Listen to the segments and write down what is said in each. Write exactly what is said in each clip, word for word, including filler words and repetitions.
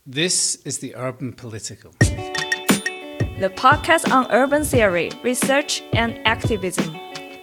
This is the Urban Political, the podcast on urban theory, research, and activism.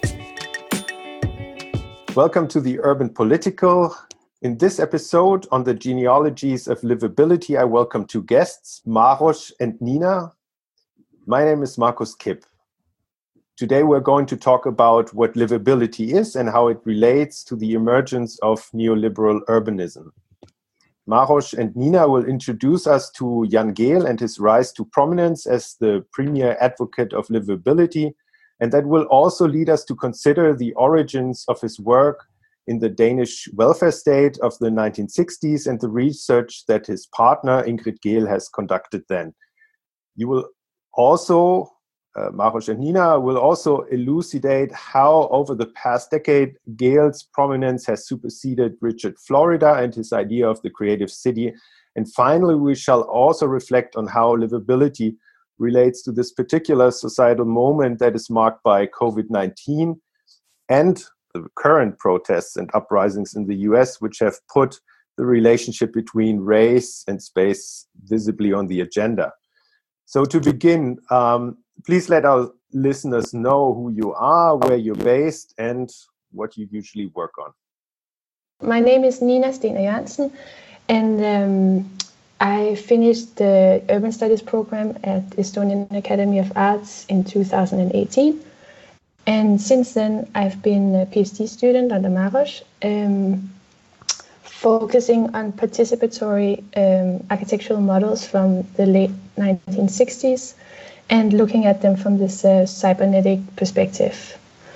Welcome to the Urban Political. In this episode on the genealogies of livability, I welcome two guests, Maros and Nina. My name is Markus Kipp. Today we're going to talk about what livability is and how it relates to the emergence of neoliberal urbanism. Maros and Nina will introduce us to Jan Gehl and his rise to prominence as the premier advocate of livability, and that will also lead us to consider the origins of his work in the Danish welfare state of the nineteen sixties and the research that his partner Ingrid Gehl has conducted then. You will also Uh, Maros and Nina will also elucidate how, over the past decade, Gehl's prominence has superseded Richard Florida and his idea of the creative city. And finally, we shall also reflect on how livability relates to this particular societal moment that is marked by covid nineteen and the current protests and uprisings in the U S, which have put the relationship between race and space visibly on the agenda. So to begin, um, please let our listeners know who you are, where you're based, and what you usually work on. My name is Nina Stener Jørgensen, and um, I finished the Urban Studies program at Estonian Academy of Arts in two thousand eighteen. And since then, I've been a PhD student under Maros, um, focusing on participatory um, architectural models from the late nineteen sixties and looking at them from this uh, cybernetic perspective.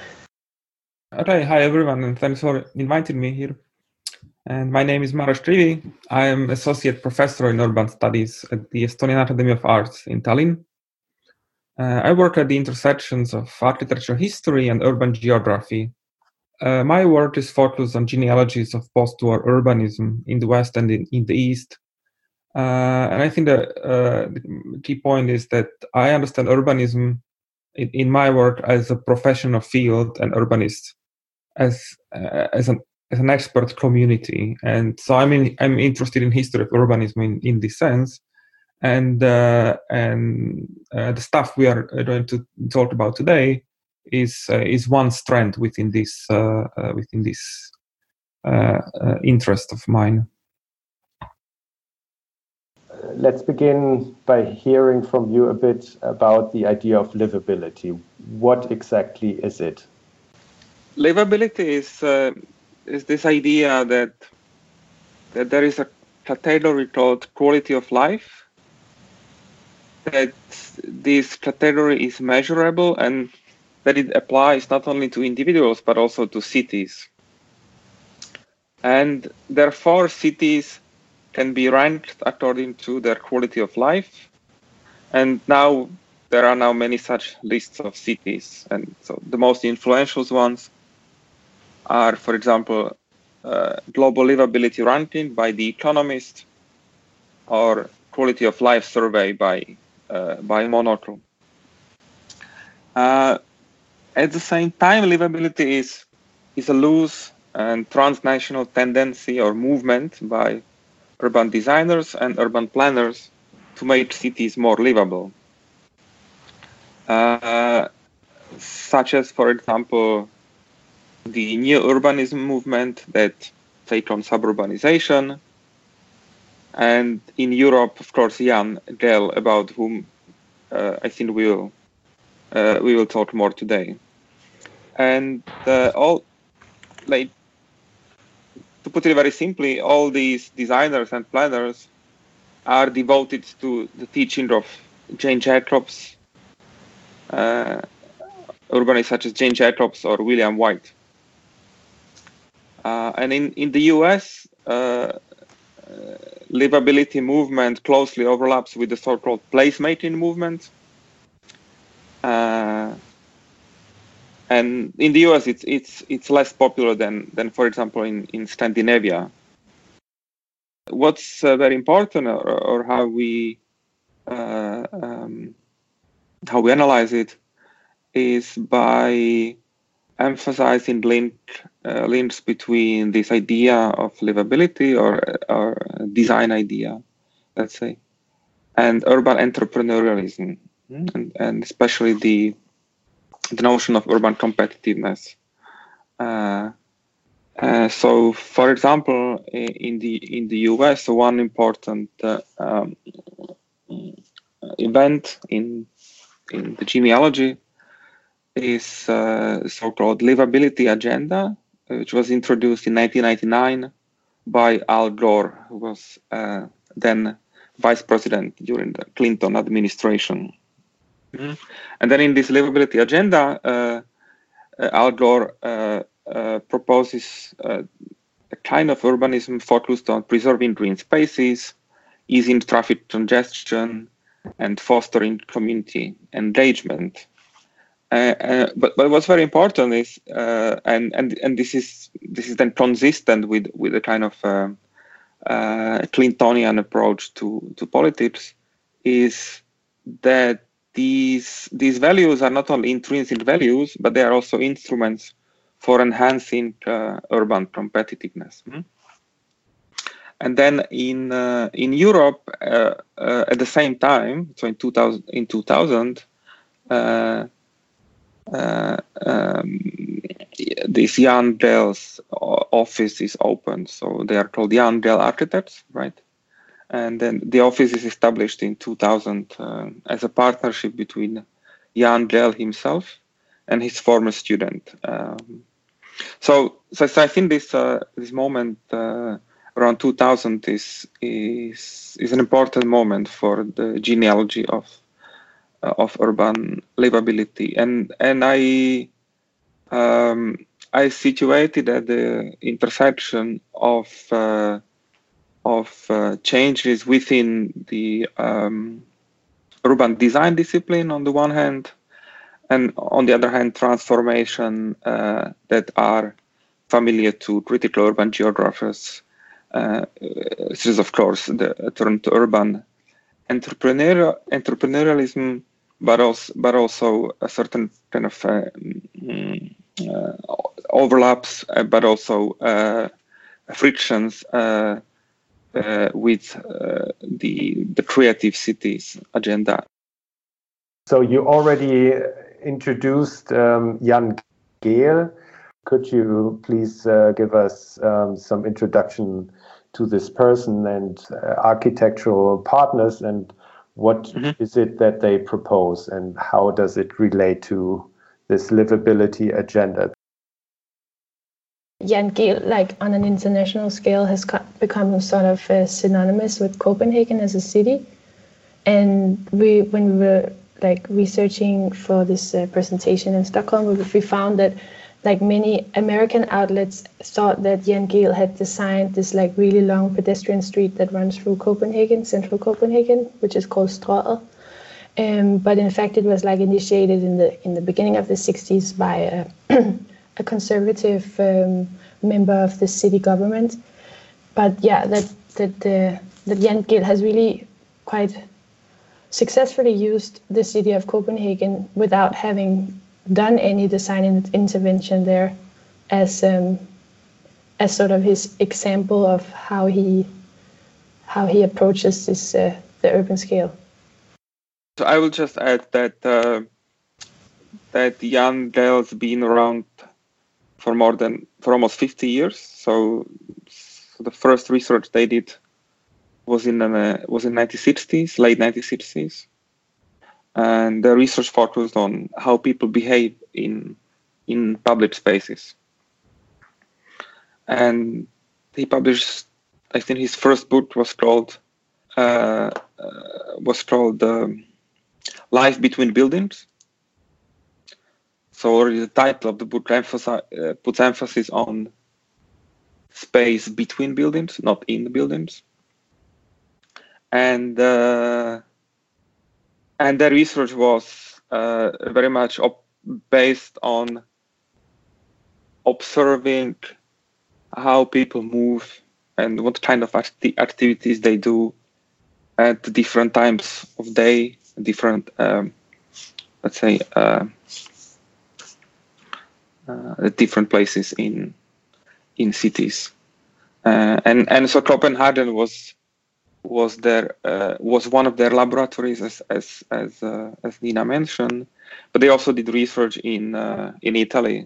Okay, hi everyone, and thanks for inviting me here. And my name is Maros Trivi. I am Associate Professor in Urban Studies at the Estonian Academy of Arts in Tallinn. Uh, I work at the intersections of architecture history and urban geography. Uh, my work is focused on genealogies of post-war urbanism in the West and in, in the East. Uh, and I think that uh, the key point is that I understand urbanism in, in my work as a professional field and urbanist as uh, as an as an expert community. And so I'm in, I'm interested in history of urbanism in, in this sense. And uh, and uh, the stuff we are going to talk about today is uh, is one strand within this uh, uh, within this uh, uh, interest of mine. Let's begin by hearing from you a bit about the idea of livability. What exactly is it? Livability is uh, is this idea that that there is a category called quality of life, that this category is measurable and that it applies not only to individuals but also to cities. And therefore cities can be ranked according to their quality of life. And now there are now many such lists of cities. And so the most influential ones are, for example, uh, Global Livability Ranking by The Economist or Quality of Life Survey by, uh, by Monocle. Uh, at the same time, livability is, is a loose and transnational tendency or movement by urban designers and urban planners to make cities more livable. Uh, such as, for example, the new urbanism movement that take on suburbanization. And in Europe, of course, Jan Gehl, about whom uh, I think we will, uh, we will talk more today. And uh, all, like, to put it very simply, all these designers and planners are devoted to the teaching of Jane Jacobs, uh, urbanists such as Jane Jacobs or William White. Uh, and in, in the U S, uh, uh, livability movement closely overlaps with the so-called placemaking movement. Uh, And in the U S, it's it's it's less popular than than, for example, in, in Scandinavia. What's uh, very important, or, or how we uh, um, how we analyze it, is by emphasizing link uh, links between this idea of livability or or design idea let's say, and urban entrepreneurialism, and, and especially the the notion of urban competitiveness. Uh, uh, so, for example, in the in the U S, one important uh, um, event in in the genealogy is uh, so-called livability agenda, which was introduced in nineteen ninety-nine by Al Gore, who was uh, then vice president during the Clinton administration. Mm-hmm. And then in this livability agenda, uh, uh, Al Gore uh, uh, proposes uh, a kind of urbanism focused on preserving green spaces, easing traffic congestion, and fostering community engagement. Uh, uh, but but what's very important is, uh, and and and this is this is then consistent with with a kind of uh, uh, Clintonian approach to to politics, is that these these values are not only intrinsic values, but they are also instruments for enhancing uh, urban competitiveness. Mm-hmm. And then in uh, in Europe, uh, uh, at the same time, so in two thousand, in two thousand, uh, uh, um, this Jan Gehl's office is opened. So they are called Jan Gehl Architects, right? And then the office is established in two thousand uh, as a partnership between Jan Gehl himself and his former student. Um, so, so, so I think this uh, this moment. Uh, Around two thousand is is is an important moment for the genealogy of uh, of urban livability, and and I um, I situated at the intersection of uh, of uh, changes within the um, urban design discipline on the one hand, and on the other hand, transformation uh, that are familiar to critical urban geographers. Uh, this is, of course, the turn to urban entrepreneurial entrepreneurialism, but also but also a certain kind of uh, uh, overlaps, uh, but also uh, frictions uh, uh, with uh, the the creative cities agenda. So you already introduced um, Jan Gehl. Could you please uh, give us um, some introduction to this person and uh, architectural partners, and what mm-hmm. is it that they propose, and how does it relate to this livability agenda? Jan Gehl, like on an international scale, has become sort of uh, synonymous with Copenhagen as a city. And we, when we were like researching for this uh, presentation in Stockholm, we, we found that like many American outlets thought that Jan Gehl had designed this like really long pedestrian street that runs through Copenhagen, central Copenhagen, which is called Strøget. Um, but in fact, it was like initiated in the in the beginning of the sixties by a, a conservative um, member of the city government. But yeah, that that uh, that Jan Gehl has really quite successfully used the city of Copenhagen without having done any design intervention there, as um, as sort of his example of how he how he approaches this uh, the urban scale. So I will just add that uh, that Jan Gehl's been around for more than for almost fifty years. So, so the first research they did was in uh, was in nineteen sixties, late nineteen sixties. And the research focused on how people behave in in public spaces. And he published, I think his first book was called uh, uh, was called um, Life Between Buildings. So already the title of the book emphasize, uh, puts emphasis on space between buildings, not in the buildings. And uh, And the research was uh, very much op- based on observing how people move and what kind of acti- activities they do at different times of day, different, um, let's say, uh, uh, at different places in in cities. Uh, and and so Copenhagen was was their uh, was one of their laboratories, as as as uh, as Nina mentioned, but they also did research in uh, in Italy,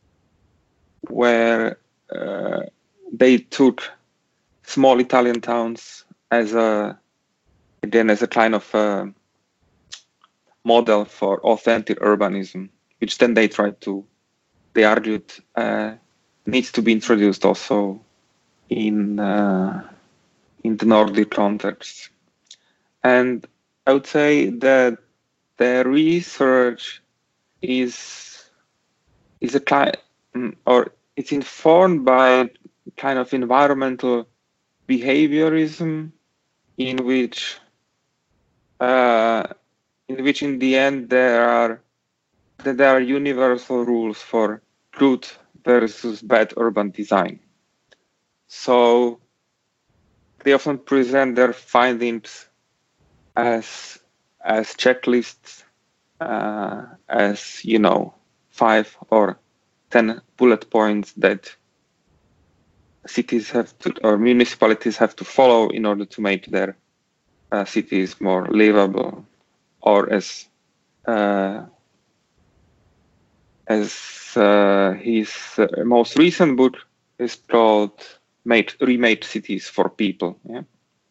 where uh, they took small Italian towns as a again as a kind of uh, model for authentic urbanism, which then they tried to they argued uh, needs to be introduced also in uh, in the Nordic context. And I would say that the research is is a kind or it's informed by kind of environmental behaviorism, in which uh, in which in the end there are that there are universal rules for good versus bad urban design. So they often present their findings as as checklists, uh, as you know, five or ten bullet points that cities have to or municipalities have to follow in order to make their uh, cities more livable, or as uh, as uh, his uh, most recent book is called Made, Remade Cities for People. Yeah?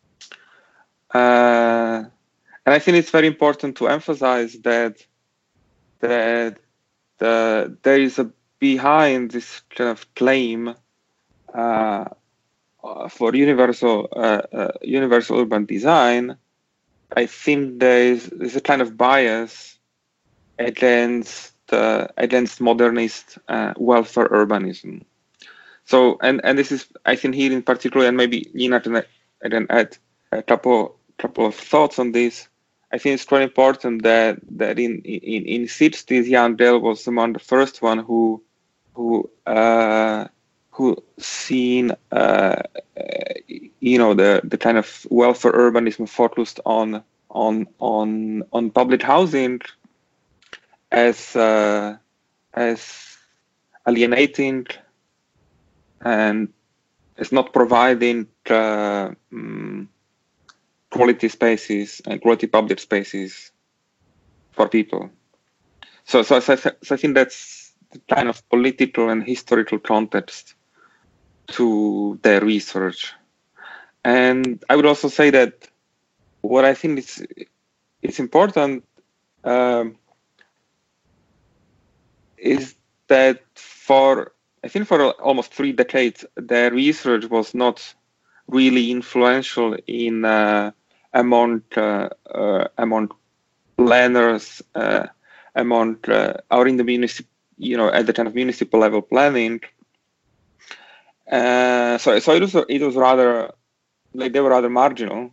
Uh, and I think it's very important to emphasize that, that uh, there is a behind this kind of claim uh, for universal uh, uh, universal urban design. I think there is, there's a kind of bias against uh, against modernist uh, welfare urbanism. So, and, and this is, I think here in particular, and maybe Nina can, can add a couple couple of thoughts on this. I think it's quite important that that in in in sixties, Jan Gehl was among the first one who who uh, who seen uh, you know the the kind of welfare urbanism focused on on on on public housing as uh, as alienating and as not providing uh, um, quality spaces and quality public spaces for people. So, so, so, so I think that's the kind of political and historical context to their research. And I would also say that what I think is it's important um, is that for I think for almost three decades, their research was not really influential in uh, among uh, uh, among planners, uh, among uh, or in the municipal, you know, at the kind of municipal level planning. Uh, so, so it was it was rather like they were rather marginal,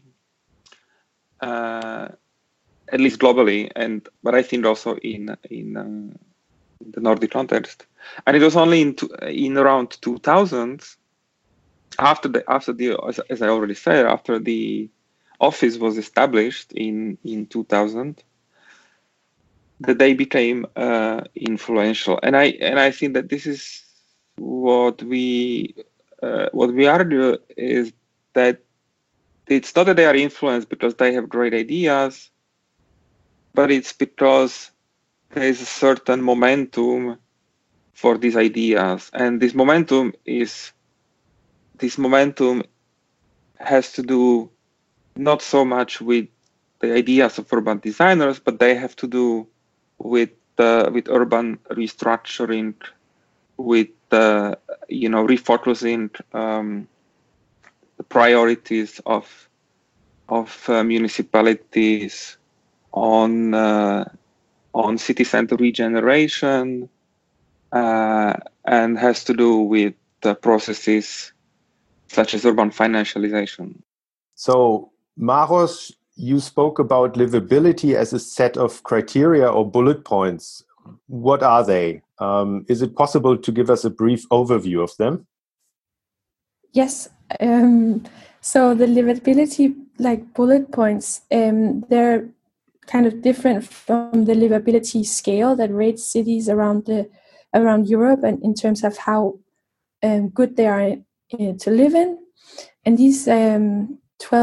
uh, at least globally, and but I think also in in uh, the Nordic context. And it was only in two, in around two thousand, after the after the as, as I already said, after the office was established in in two thousand, that they became uh, influential. And I and I think that this is what we uh, what we argue is that it's not that they are influenced because they have great ideas, but it's because there is a certain momentum for these ideas, and this momentum is this momentum has to do not so much with the ideas of urban designers, but they have to do with uh, with urban restructuring, with uh, you know refocusing um, the priorities of of uh, municipalities on uh, on city center regeneration. Uh, and has to do with the processes such as urban financialization. So, Maros, you spoke about livability as a set of criteria or bullet points. What are they? Um, is it possible to give us a brief overview of them? Yes. Um, so the livability, like bullet points, um, they're kind of different from the livability scale that rates cities around the around Europe, and in terms of how um, good they are uh, to live in. And these um, twelve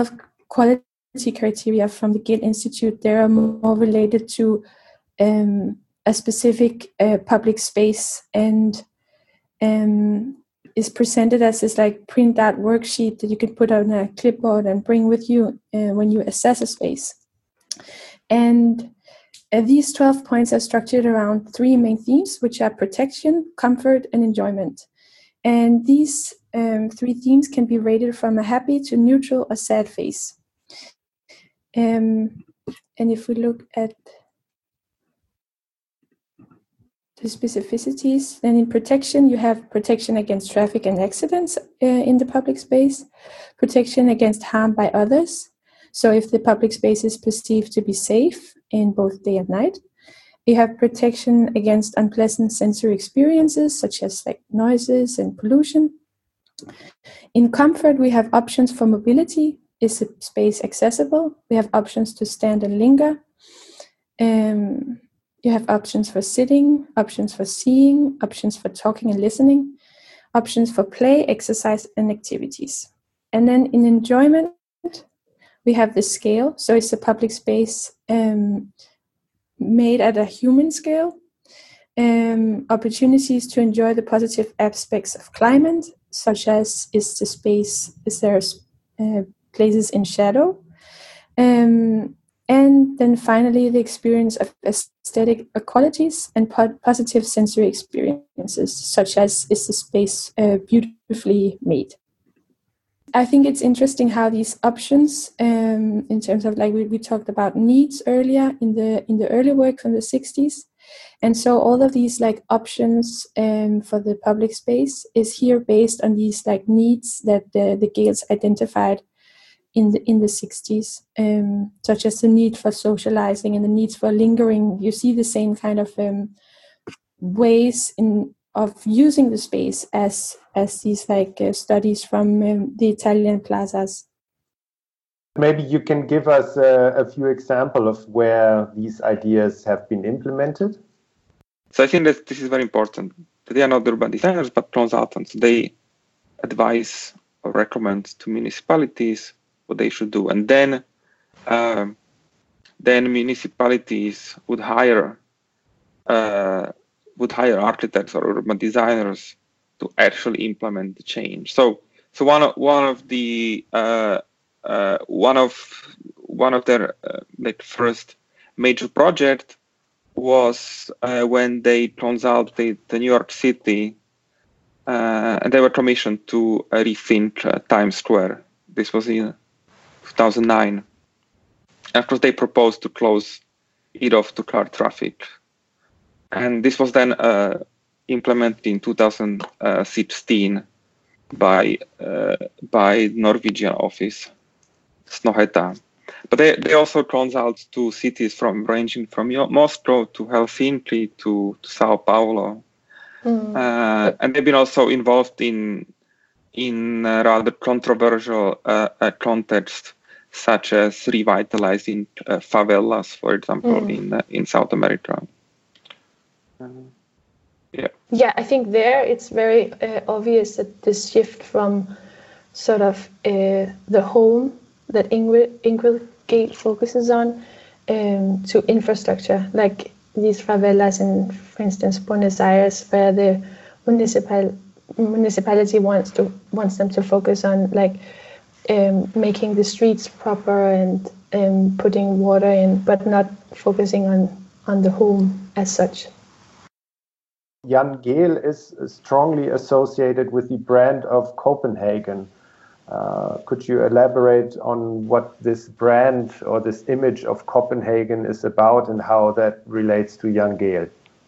quality criteria from the Gill Institute, they are more related to um, a specific uh, public space, and um, is presented as this like print out worksheet that you can put on a clipboard and bring with you uh, when you assess a space. And uh, these twelve points are structured around three main themes, which are protection, comfort, and enjoyment. And these um, three themes can be rated from a happy to neutral or sad face. Um, and if we look at the specificities, then in protection, you have protection against traffic and accidents uh, in the public space, protection against harm by others. So if the public space is perceived to be safe in both day and night, you have protection against unpleasant sensory experiences, such as like noises and pollution. In comfort, we have options for mobility. Is the space accessible? We have options to stand and linger. Um, you have options for sitting, options for seeing, options for talking and listening, options for play, exercise, and activities. And then in enjoyment, we have the scale. So it's a public space um, made at a human scale. Um, opportunities to enjoy the positive aspects of climate, such as is the space, is there uh, places in shadow? Um, and then finally, the experience of aesthetic qualities and po- positive sensory experiences, such as is the space uh, beautifully made. I think it's interesting how these options, um, in terms of like we, we talked about needs earlier in the in the early work from the sixties, and so all of these like options um, for the public space is here based on these like needs that the, the Gales identified in the in the sixties, um, such as the need for socializing and the needs for lingering. You see the same kind of um, ways in of using the space as as these like uh, studies from um, the Italian plazas. Maybe you can give us uh, a few examples of where these ideas have been implemented. So I think that this is very important. They are not urban designers, but consultants. They advise or recommend to municipalities what they should do, and then um, then municipalities would hire uh, would hire architects or urban designers to actually implement the change. So so one of one of the uh, uh, one of one of their uh, like first major project was uh, when they consulted the New York City, uh, and they were commissioned to uh, rethink uh, Times Square. This was in two thousand nine. Of course, they proposed to close it off to car traffic, and this was then uh, implemented in two thousand sixteen by uh, by Norwegian office, Snohetta. But they, they also consult to cities from ranging from Moscow to Helsinki to, to Sao Paulo, mm. uh, and they've been also involved in in uh, rather controversial uh, uh, contexts, such as revitalizing uh, favelas, for example, mm. in uh, in South America. Uh, yeah. Yeah, I think there it's very uh, obvious that this shift from sort of uh, the home that Ingrid, Ingrid Gale focuses on um, to infrastructure, like these favelas in, for instance, Buenos Aires, where the municipal municipality wants to wants them to focus on like um, making the streets proper and um, putting water in, but not focusing on on the home as such. Jan Gehl is strongly associated with the brand of Copenhagen. Uh, could you elaborate on what this brand or this image of Copenhagen is about and how that relates to Jan Gehl?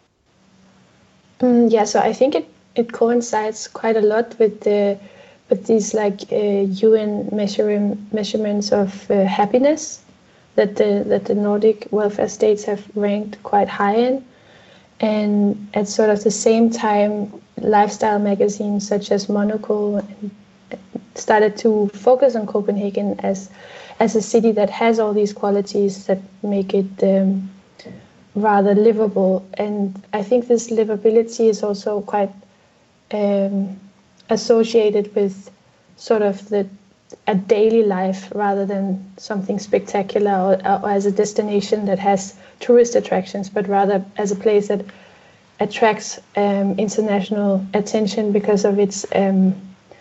Mm, yeah, so I think it, it coincides quite a lot with the with these like uh, U N measuring, measurements of uh, happiness that the that the Nordic welfare states have ranked quite high in, and at sort of the same time, lifestyle magazines such as Monocle started to focus on Copenhagen as as a city that has all these qualities that make it um, rather livable. And I think this livability is also quite um, associated with sort of the a daily life rather than something spectacular or, or as a destination that has tourist attractions, but rather as a place that attracts um, international attention because of its um,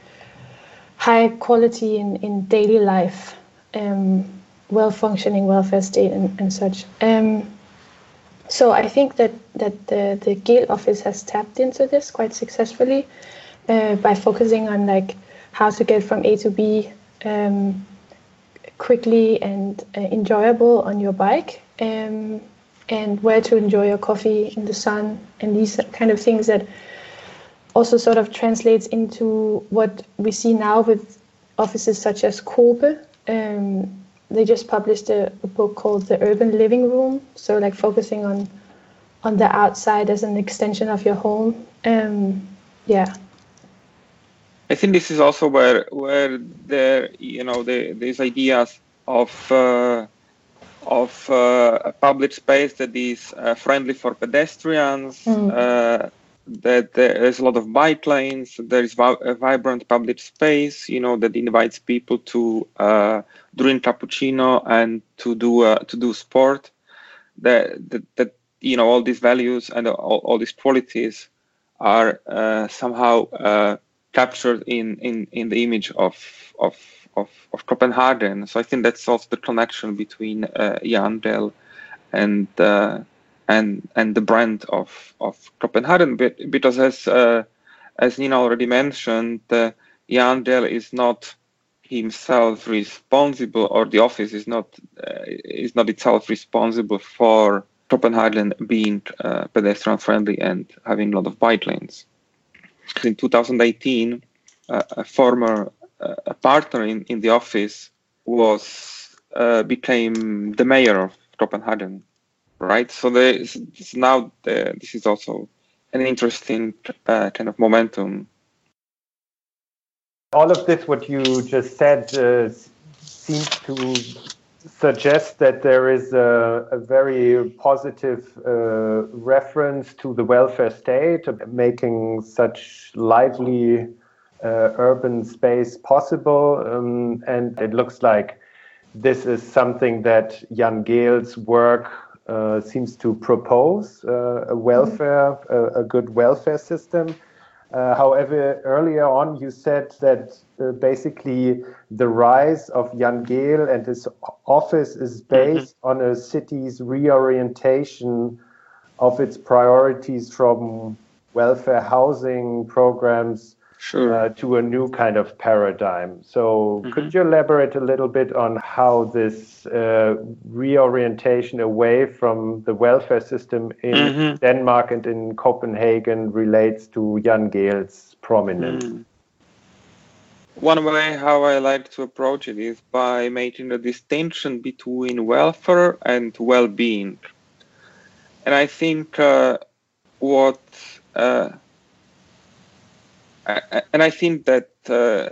high quality in, in daily life, um, well-functioning welfare state and, and such. Um, so I think that, that the, the Geel office has tapped into this quite successfully uh, by focusing on like how to get from A to B um, quickly and uh, enjoyable on your bike, um, and where to enjoy your coffee in the sun, and these kind of things that also sort of translates into what we see now with offices such as Kobe. Um, they just published a, a book called The Urban Living Room, so like focusing on on the outside as an extension of your home. Um, yeah. I think this is also where where there you know the, these ideas of uh, of uh, a public space that is uh, friendly for pedestrians, mm. uh, that there is a lot of bike lanes, there is vi- a vibrant public space, you know, that invites people to uh, drink cappuccino and to do uh, to do sport. That, that that you know all these values and all, all these qualities are uh, somehow uh, captured in, in, in the image of, of of of Copenhagen. So I think that's also the connection between uh, Jan Gehl and uh, and and the brand of of Copenhagen. Because as uh, as Nina already mentioned, uh, Jan Gehl is not himself responsible, or the office is not uh, is not itself responsible for Copenhagen being uh, pedestrian friendly and having a lot of bike lanes. In two thousand eighteen, uh, a former uh, a partner in, in the office was uh, became the mayor of Copenhagen, right? So there is, now the, this is also an interesting uh, kind of momentum. All of this, what you just said, uh, seems to suggest that there is a, a very positive uh, reference to the welfare state, making such lively uh, urban space possible. Um, and it looks like this is something that Jan Gehl's work uh, seems to propose, uh, a welfare, a, a good welfare system. Uh, however, earlier on you said that uh, basically the rise of Jan Gehl and his office is based mm-hmm. on a city's reorientation of its priorities from welfare housing programs sure. uh, to a new kind of paradigm. So mm-hmm. could you elaborate a little bit on how this uh, reorientation away from the welfare system in mm-hmm. Denmark and in Copenhagen relates to Jan Gehl's prominence? Mm. One way how I like to approach it is by making a distinction between welfare and well-being. And I think uh, what... Uh, And I think that uh,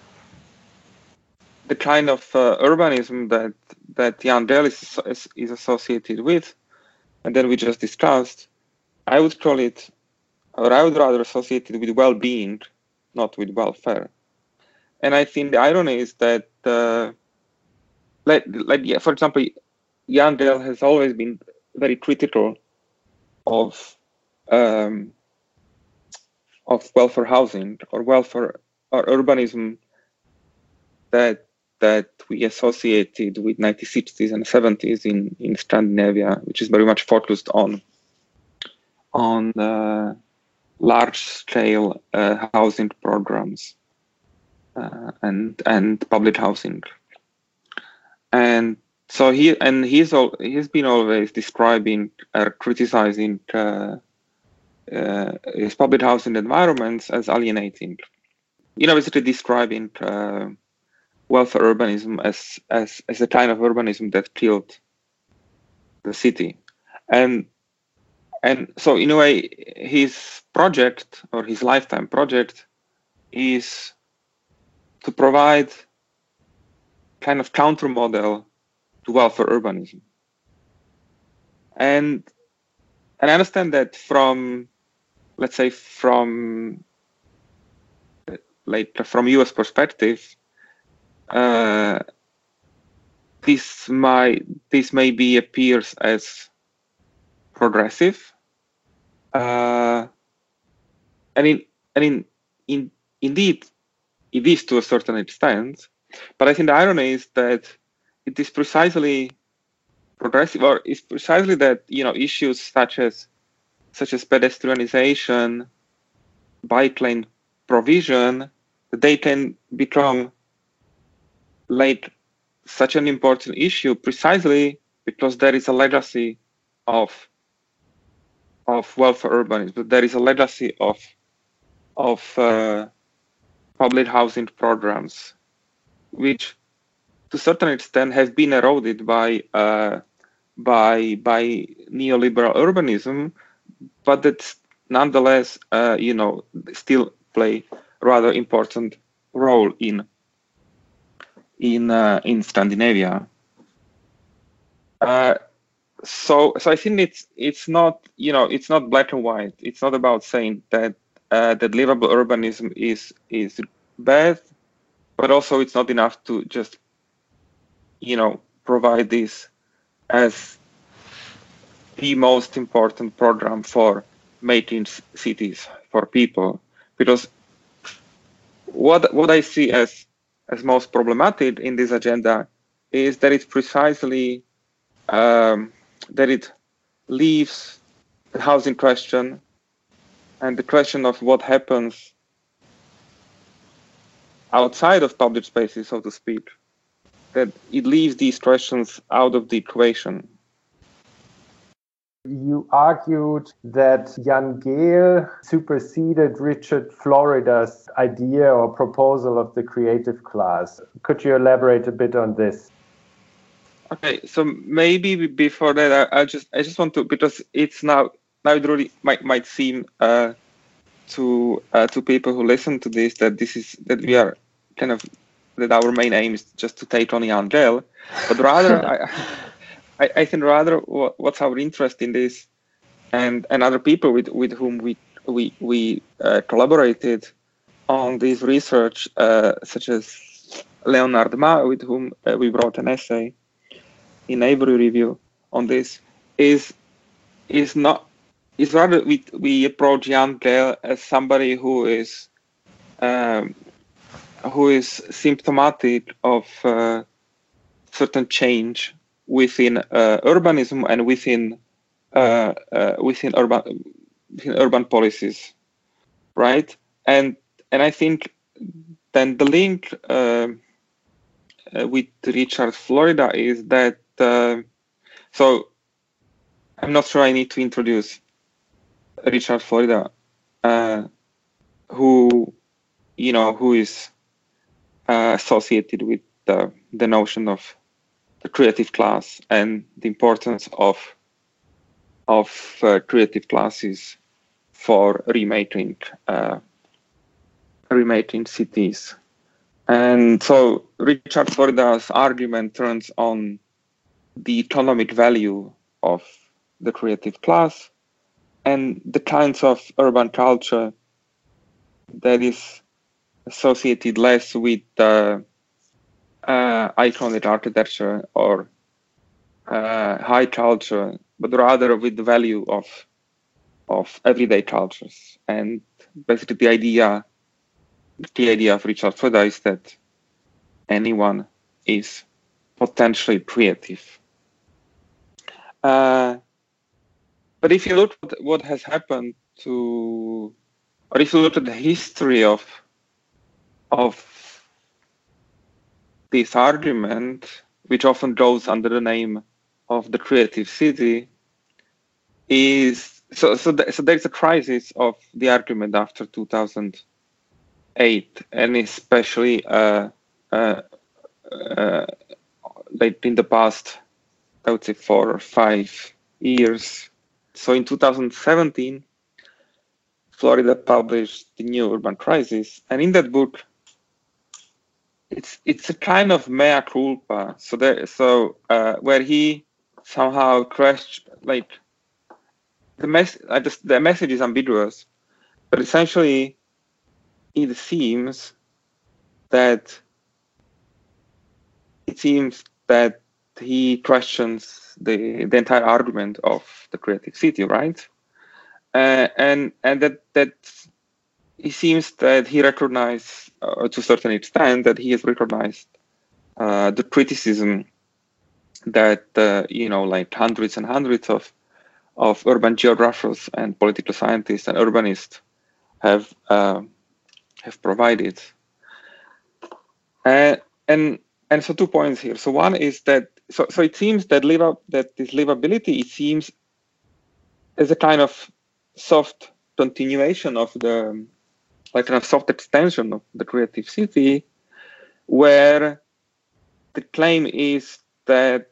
the kind of uh, urbanism that that Jan Gehl is, is is associated with, and then we just discussed, I would call it, or I would rather associate it with well-being, not with welfare. And I think the irony is that, uh, like, like yeah, for example, Jan Gehl has always been very critical of. Um, of welfare housing or welfare or urbanism that that we associated with nineteen sixties and seventies in, in Scandinavia, which is very much focused on on uh, large-scale uh, housing programs uh, and and public housing. And so he and he's all, he's been always describing or criticizing. Uh, Uh, his public housing environments as alienating, you know, basically describing uh, welfare urbanism as, as as a kind of urbanism that killed the city, and and so in a way, his project or his lifetime project is to provide kind of counter model to welfare urbanism, and and I understand that from let's say from like from U S perspective, uh, this might this maybe appears as progressive, uh, and in and in, in indeed it is to a certain extent. But I think the irony is that it is precisely progressive, or it's precisely that you know issues such as such as pedestrianization, bike lane provision, they can become like such an important issue precisely because there is a legacy of of welfare urbanism, but there is a legacy of of uh, public housing programs, which to a certain extent have been eroded by uh, by by neoliberal urbanism, but that nonetheless, uh, you know, still play a rather important role in in uh, in Scandinavia. Uh, so so I think it's it's not you know it's not black and white. It's not about saying that uh, that livable urbanism is is bad, but also it's not enough to just you know provide this as the most important program for making cities for people, because what what I see as as most problematic in this agenda is that it's precisely um, that it leaves the housing question and the question of what happens outside of public spaces, so to speak, that it leaves these questions out of the equation. You argued that Jan Gehl superseded Richard Florida's idea or proposal of the creative class. Could you elaborate a bit on this? Okay, so maybe before that, I, I just I just want to, because it's now now it really might might seem uh, to uh, to people who listen to this that this is that we are kind of that our main aim is just to take on Jan Gehl, but rather I. I, I think rather what, what's our interest in this, and, and other people with, with whom we we we uh, collaborated on this research, uh, such as Leonard Ma, with whom uh, we wrote an essay in Avery Review on this, is is not is rather we we approach Jan Gehl as somebody who is um, who is symptomatic of uh, certain change within uh, urbanism and within uh, uh, within urban within urban policies, right? And and I think then the link uh, uh, with Richard Florida is that uh, so I'm not sure I need to introduce Richard Florida, uh, who you know who is uh, associated with the, the notion of the creative class and the importance of of uh, creative classes for remaking uh, remaking cities. And so Richard Florida's argument turns on the economic value of the creative class and the kinds of urban culture that is associated less with uh, Uh, iconic architecture or uh, high culture, but rather with the value of of everyday cultures. And basically, the idea, the idea of Richard Florida is that anyone is potentially creative. Uh, but if you look at what has happened to, or if you look at the history of of this argument, which often goes under the name of the creative city, is so so, th- so there's a crisis of the argument after two thousand eight, and especially uh, uh, uh, like in the past, I would say four or five years. So in two thousand seventeen, Florida published The New Urban Crisis, and in that book, It's it's a kind of mea culpa. So there, so uh, where he somehow crashed, like the mess. I just the message is ambiguous, but essentially, it seems that it seems that he questions the the entire argument of the creative city, right? Uh, and and that that it seems that he recognized, uh, to a certain extent, that he has recognized uh, the criticism that uh, you know, like hundreds and hundreds of of urban geographers and political scientists and urbanists have uh, have provided. Uh, and and so two points here. So one is that so so it seems that live up that this livability, it seems as a kind of soft continuation of the, like kind of soft extension of the creative city, where the claim is that,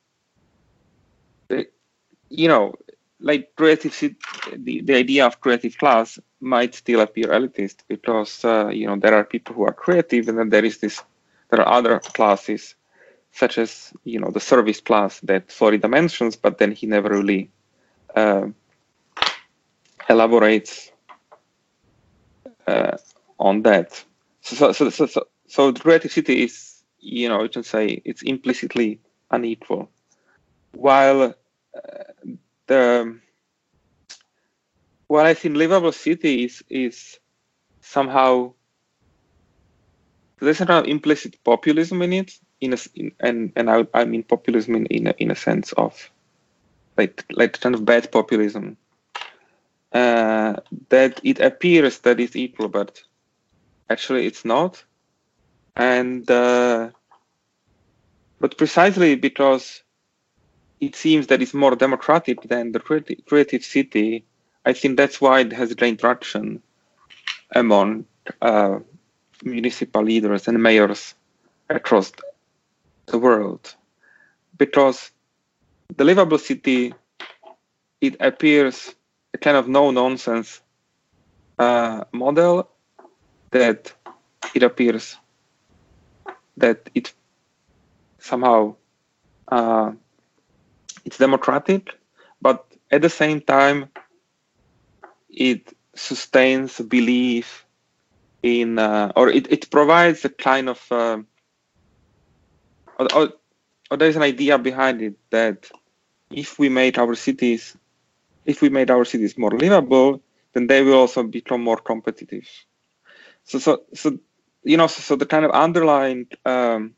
you know, like creative city, the, the idea of creative class might still appear elitist because, uh, you know, there are people who are creative, and then there is this, there are other classes, such as, you know, the service class that Florida mentions, but then he never really uh, elaborates uh, on that. So, so, so, so, so the creative city is, you know, you can say it's implicitly unequal, while uh, the what I think livable city is is somehow there's a kind of implicit populism in it, in a, in, and and I, I mean populism in in a, in a sense of like like kind of bad populism. Uh, that it appears that it's equal, but actually it's not, and uh, but precisely because it seems that it's more democratic than the creative, creative city, I think that's why it has gained traction among uh, municipal leaders and mayors across the world, because the livable city, it appears a kind of no-nonsense uh, model, that it appears that it somehow uh, it's democratic, but at the same time it sustains belief in, uh, or it, it provides a kind of, uh, or, or, or there's an idea behind it that if we made our cities If we made our cities more livable, then they will also become more competitive. So, so, so you know, so, so the kind of underlying, um,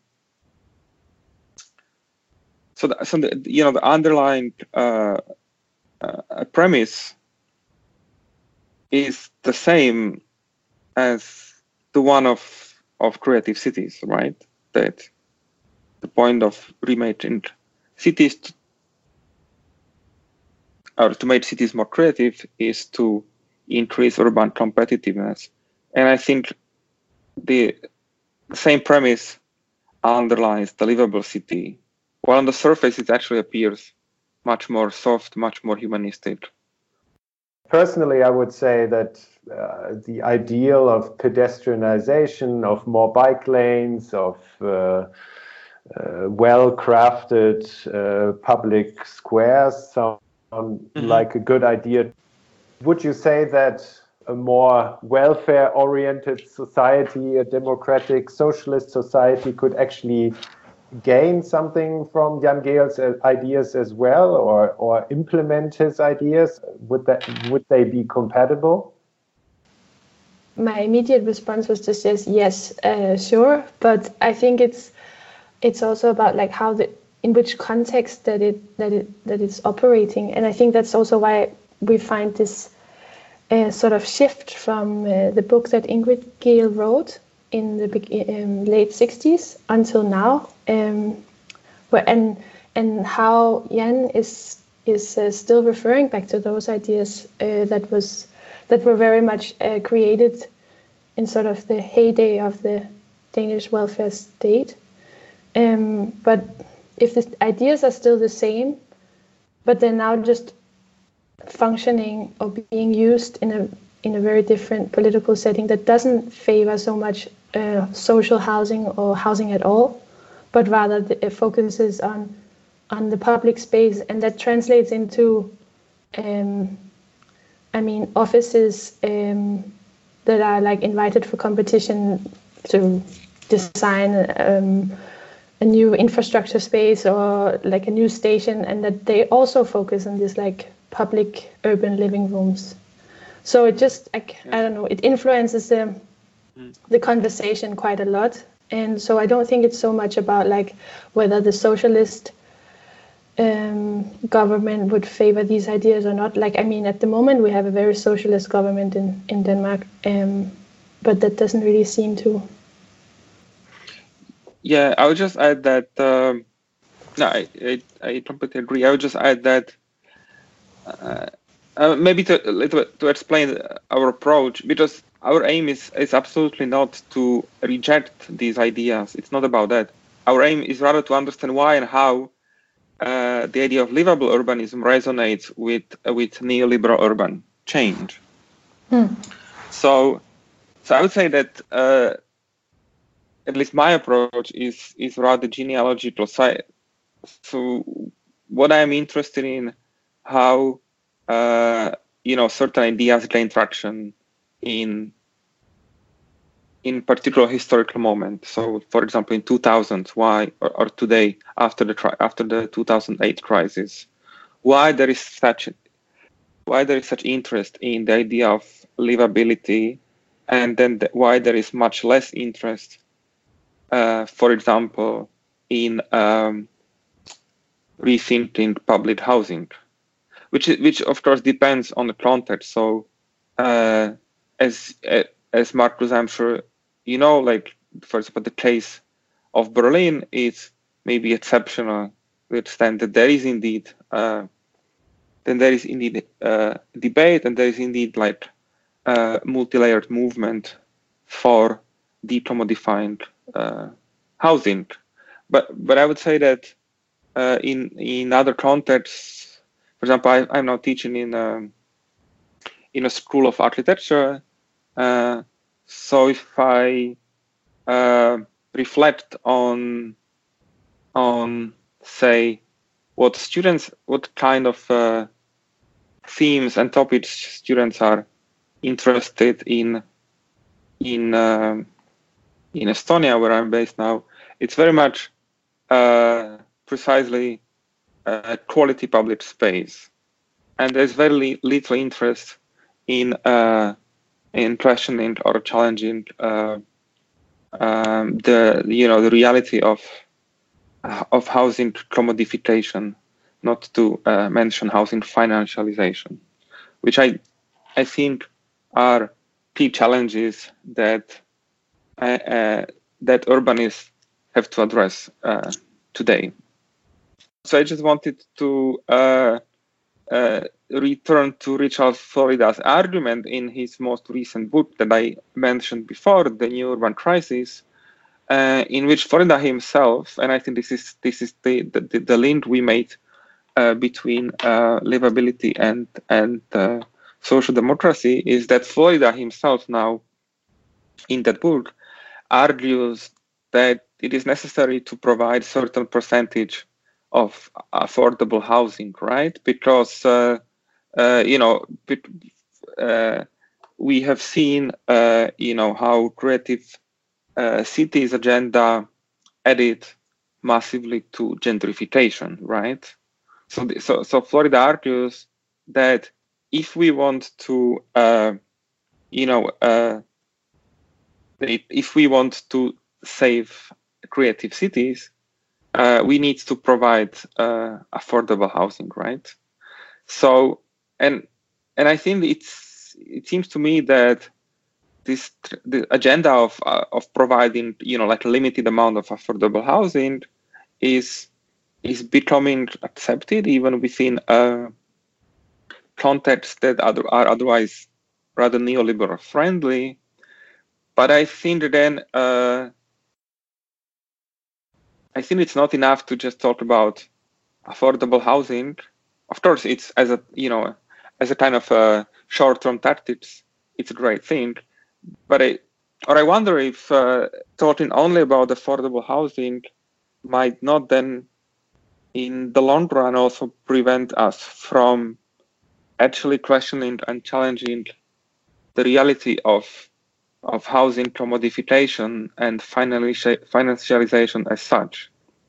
so, the, so the, you know, the underlying uh, uh, premise is the same as the one of of creative cities, right? That the point of remaking cities to, or to make cities more creative is to increase urban competitiveness. And I think the, the same premise underlies the livable city, while on the surface it actually appears much more soft, much more humanistic. Personally, I would say that uh, the ideal of pedestrianization, of more bike lanes, of uh, uh, well-crafted uh, public squares sound mm-hmm. like a good idea. Would you say that a more welfare-oriented society, a democratic socialist society, could actually gain something from Jan Gehl's ideas as well, or or implement his ideas? Would that would they be compatible? My immediate response was to say yes, uh, sure, but I think it's it's also about like how the in which context that it that it that it's operating, and I think that's also why we find this uh, sort of shift from uh, the book that Ingrid Gehl wrote in the um, late sixties until now, um, where and and how Jan is is uh, still referring back to those ideas uh, that was that were very much uh, created in sort of the heyday of the Danish welfare state. Um, but if the ideas are still the same, but they're now just functioning or being used in a in a very different political setting that doesn't favor so much uh, social housing or housing at all, but rather the, it focuses on on the public space, and that translates into, um, I mean, offices um, that are like invited for competition to design um, a new infrastructure space or like a new station, and that they also focus on this like public urban living rooms. So it just, I, I don't know, it influences the, the conversation quite a lot. And so I don't think it's so much about like whether the socialist um, government would favor these ideas or not. Like, I mean, at the moment we have a very socialist government in, in Denmark, um, but that doesn't really seem to. Yeah, I would just add that, um, no, I, I, I completely agree. I would just add that uh, uh, maybe to, a little bit to explain our approach, because our aim is, is absolutely not to reject these ideas. It's not about that. Our aim is rather to understand why and how uh, the idea of livable urbanism resonates with uh, with neoliberal urban change. Hmm. So, so I would say that uh, at least my approach is is rather genealogical. So, what I'm interested in, how uh, you know certain ideas gain traction in in particular historical moment. So, for example, in two thousand, why or, or today after the tri- after the two thousand eight crisis, why there is such why there is such interest in the idea of livability, and then the, why there is much less interest, uh, for example, in um, rethinking public housing, which which of course depends on the context. So, uh, as as Marcus, I'm sure you know, like for example, the case of Berlin is maybe exceptional to the extent that there is indeed, uh, then there is indeed uh, debate, and there is indeed like uh, multi-layered movement for decommodifying uh, housing. But but I would say that uh, in in other contexts, for example, I, I'm now teaching in a, in a school of architecture. Uh, so if I uh, reflect on on say what students, what kind of uh, themes and topics students are interested in in uh, in Estonia, where I'm based now, it's very much uh, precisely uh, quality public space, and there's very li- little interest in uh, in questioning or challenging uh, um, the you know the reality of of housing commodification, not to uh, mention housing financialization, which I I think are key challenges that uh, uh, that urbanists have to address uh, today. So I just wanted to uh, uh, return to Richard Florida's argument in his most recent book that I mentioned before, The New Urban Crisis, uh, in which Florida himself, and I think this is this is the the, the link we made uh, between uh, livability and and uh, social democracy, is that Florida himself now, in that book, argues that it is necessary to provide certain percentage of affordable housing, right? Because uh, uh, you know uh, we have seen uh, you know how creative uh, cities agenda added massively to gentrification, right? So, the, so, so Florida argues that if we want to, uh, you know, uh, if we want to save creative cities, uh, we need to provide uh, affordable housing, right? So, and and I think it's it seems to me that this the agenda of uh, of providing you know like a limited amount of affordable housing is is becoming accepted even within a context that other, are otherwise rather neoliberal friendly. But I think then uh, I think it's not enough to just talk about affordable housing. Of course, it's as a you know as a kind of a short-term tactics, it's a great thing. But I or I wonder if uh, talking only about affordable housing might not then, in the long run, also prevent us from actually questioning and challenging the reality of of housing commodification and financialization as such.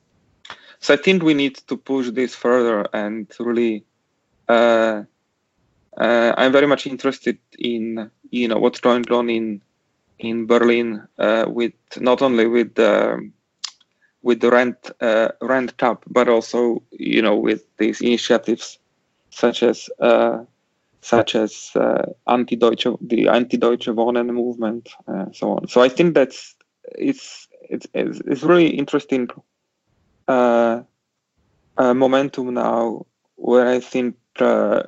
so I think we need to push this further and really. Uh, uh, I'm very much interested in you know what's going on in in Berlin uh, with not only with the with the rent uh, rent cap, but also you know with these initiatives such as uh, such as uh, anti-Deutsche the anti-Deutsche Wohnen movement, uh, so on. So I think that's it's it's it's really interesting uh, uh, momentum now, where I think uh,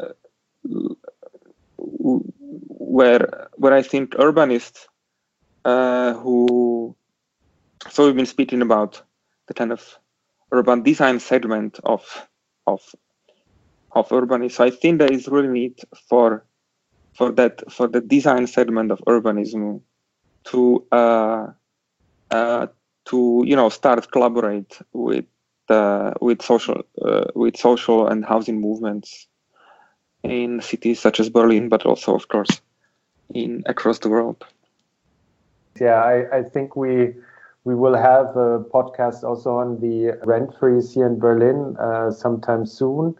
where where I think urbanists uh, who so we've been speaking about the kind of urban design segment of of of urbanism. So I think there is really need for for that for the design segment of urbanism to uh, uh, to you know start collaborate with uh, with social uh, with social and housing movements in cities such as Berlin, but also of course in across the world. Yeah, I, I think we we will have a podcast also on the rent freeze here in Berlin uh, sometime soon.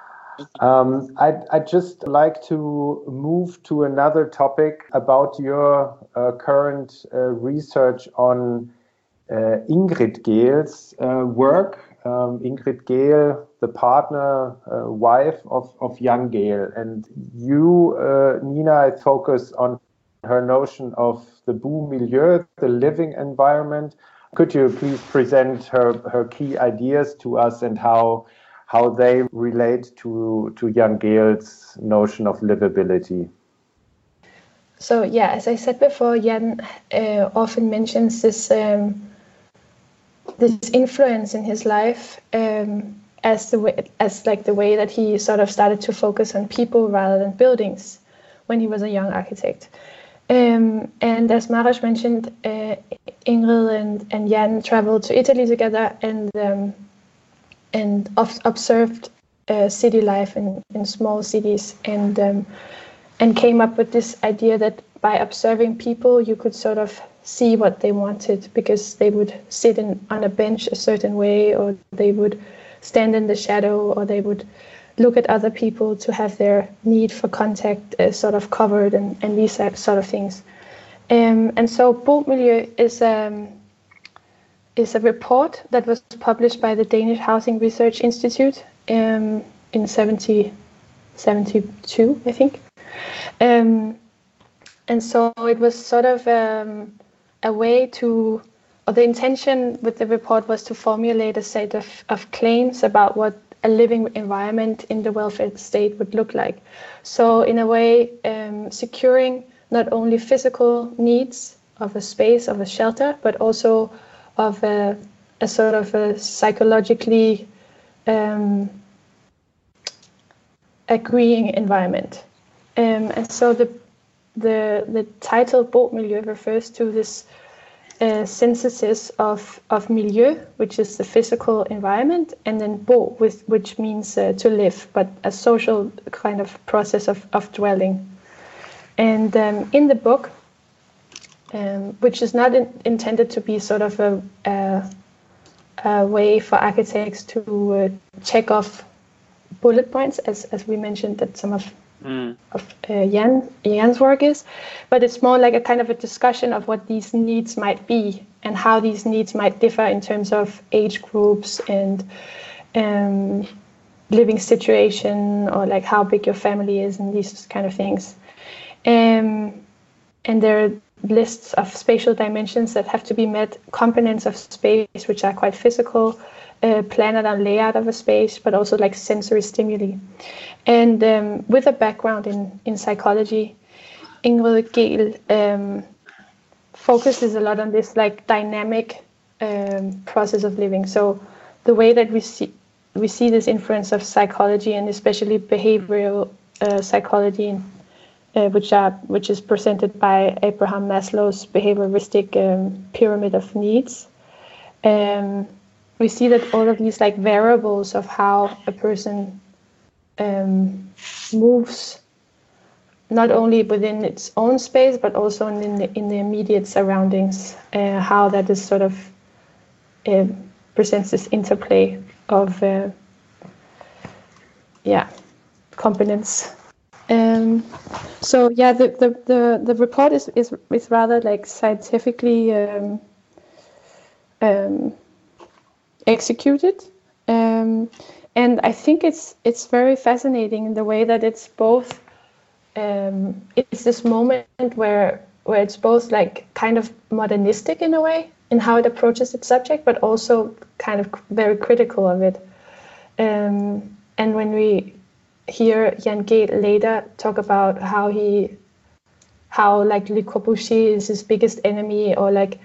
Um, I'd, I'd just like to move to another topic about your uh, current uh, research on uh, Ingrid Gehl's uh, work. Um, Ingrid Gehl, the partner, uh, wife of, of Jan Gehl. And you, uh, Nina, focus on her notion of the beau milieu, the living environment. Could you please present her, her key ideas to us and how how they relate to, to Jan Gehl's notion of livability? So yeah, as I said before, Jan uh, often mentions this um, this influence in his life um, as the way, as like the way that he sort of started to focus on people rather than buildings when he was a young architect. Um, and as Maros mentioned, uh, Ingrid and, and Jan traveled to Italy together and um, and observed uh, city life in, in small cities, and um, and came up with this idea that by observing people, you could sort of see what they wanted, because they would sit in, on a bench a certain way, or they would stand in the shadow, or they would look at other people to have their need for contact uh, sort of covered, and, and these sort of things. Um, and so beau milieu is um, is a report that was published by the Danish Housing Research Institute um, in seventy, seventy-two, I think. Um, and so it was sort of um, a way to, or the intention with the report was to formulate a set of, of claims about what a living environment in the welfare state would look like. So in a way, um, securing not only physical needs of a space, of a shelter, but also of a, a sort of a psychologically um, agreeing environment. Um, and so the the the title beau milieu refers to this uh, synthesis of, of milieu, which is the physical environment, and then beau, with, which means uh, to live, but a social kind of process of, of dwelling. And um, in the book, Um, which is not in, intended to be sort of a, a, a way for architects to uh, check off bullet points, as, as we mentioned that some of, mm. of uh, Jan, Jan's work is, but it's more like a kind of a discussion of what these needs might be and how these needs might differ in terms of age groups and um, living situation, or like how big your family is and these kind of things. Um, and there are lists of spatial dimensions that have to be met, components of space which are quite physical, uh, planet and layout of a space, but also like sensory stimuli. And um, with a background in, in psychology, Ingrid Gehl um, focuses a lot on this like dynamic um, process of living. So the way that we see we see this influence of psychology, and especially behavioral uh, psychology, Uh, which are which is presented by Abraham Maslow's behavioristic um, pyramid of needs. Um, we see that all of these like variables of how a person um, moves, not only within its own space, but also in the in the immediate surroundings, uh, how that is sort of uh, presents this interplay of uh, yeah components. Um, so yeah, the, the, the, the report is, is is rather like scientifically um, um, executed, um, and I think it's it's very fascinating in the way that it's both. Um, it's this moment where where it's both like kind of modernistic in a way in how it approaches its subject, but also kind of very critical of it. Um, and when we hear Jan Gehl later talk about how he, how like Le Corbusier is his biggest enemy, or like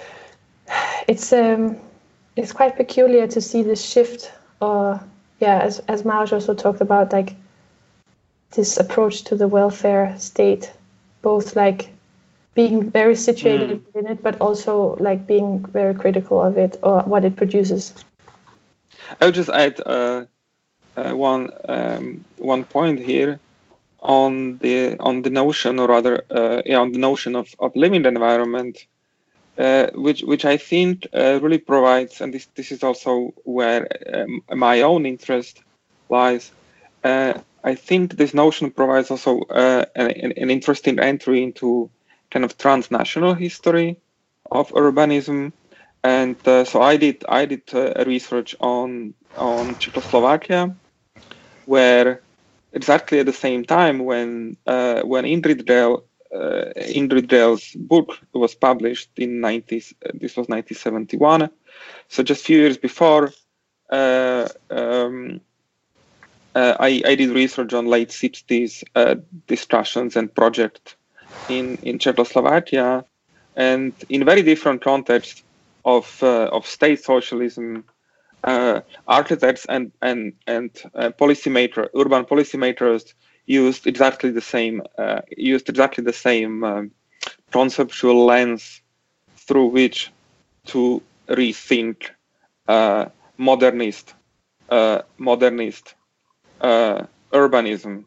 it's um, it's quite peculiar to see this shift, or yeah, as as Maros also talked about, like this approach to the welfare state, both like being very situated mm. in it, but also like being very critical of it or what it produces. I would just add uh, uh, one um, one point here on the on the notion, or rather, uh, yeah, on the notion of, of living environment, uh, which which I think uh, really provides, and this this is also where um, my own interest lies. Uh, I think this notion provides also uh, an, an interesting entry into kind of transnational history of urbanism, and uh, so I did I did uh, research on on Czechoslovakia, where exactly at the same time when uh, when Indrid Del uh, Indrid Del's book was published in nineties, uh, this was nineteen seventy-one, so just a few years before. Uh, um, Uh, I, I did research on late sixties uh, discussions and project in, in Czechoslovakia, and in very different contexts of uh, of state socialism, uh, architects and and and uh, policymaker, urban policymakers used exactly the same uh, used exactly the same um, conceptual lens through which to rethink uh, modernist uh, modernist. Uh, urbanism.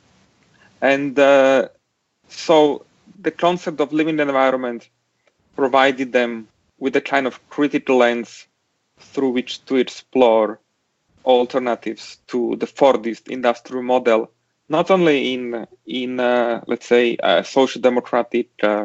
And uh, so the concept of living environment provided them with a kind of critical lens through which to explore alternatives to the Fordist industrial model, not only in, in uh, let's say, uh, social democratic uh,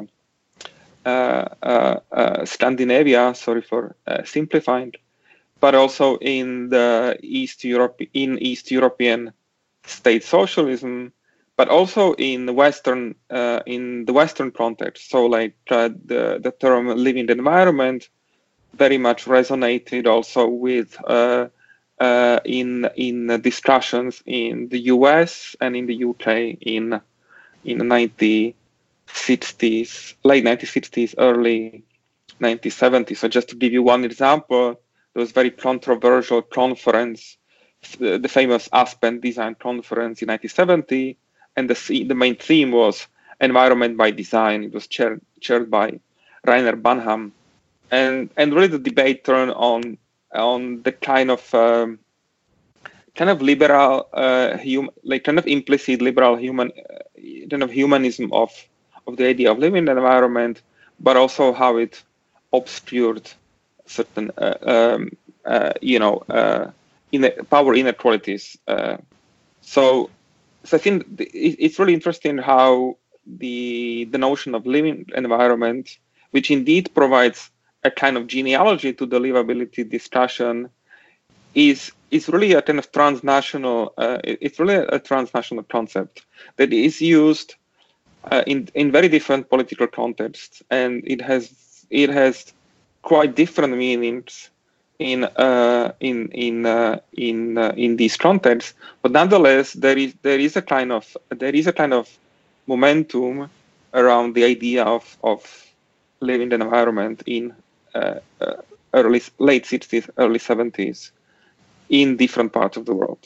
uh, uh, uh, Scandinavia, sorry for uh, simplifying, but also in the East Europe, in East European state socialism, but also in the Western, uh, in the Western context. So, like uh, the the term living environment very much resonated also with uh, uh, in in discussions in the U S and in the U K in in the nineteen sixties, late nineteen sixties, early nineteen seventies. So, just to give you one example. There was a very controversial conference, the famous Aspen Design Conference in nineteen seventy, and the the main theme was environment by design. It was chaired chaired by Rainer Banham, and and really the debate turned on on the kind of um, kind of liberal, uh, hum, like kind of implicit liberal human uh, kind of humanism of of the idea of living in the environment, but also how it obscured certain, uh, um, uh, you know, uh, in power inequalities. Uh, so, so I think it, it's really interesting how the the notion of living environment, which indeed provides a kind of genealogy to the livability discussion, is is really a kind of transnational. Uh, it's really a, a transnational concept that is used uh, in in very different political contexts, and it has it has. quite different meanings in uh, in in uh, in uh, in these contexts, but nonetheless, there is there is a kind of there is a kind of momentum around the idea of of living the environment in uh, uh, early late sixties, early seventies, in different parts of the world.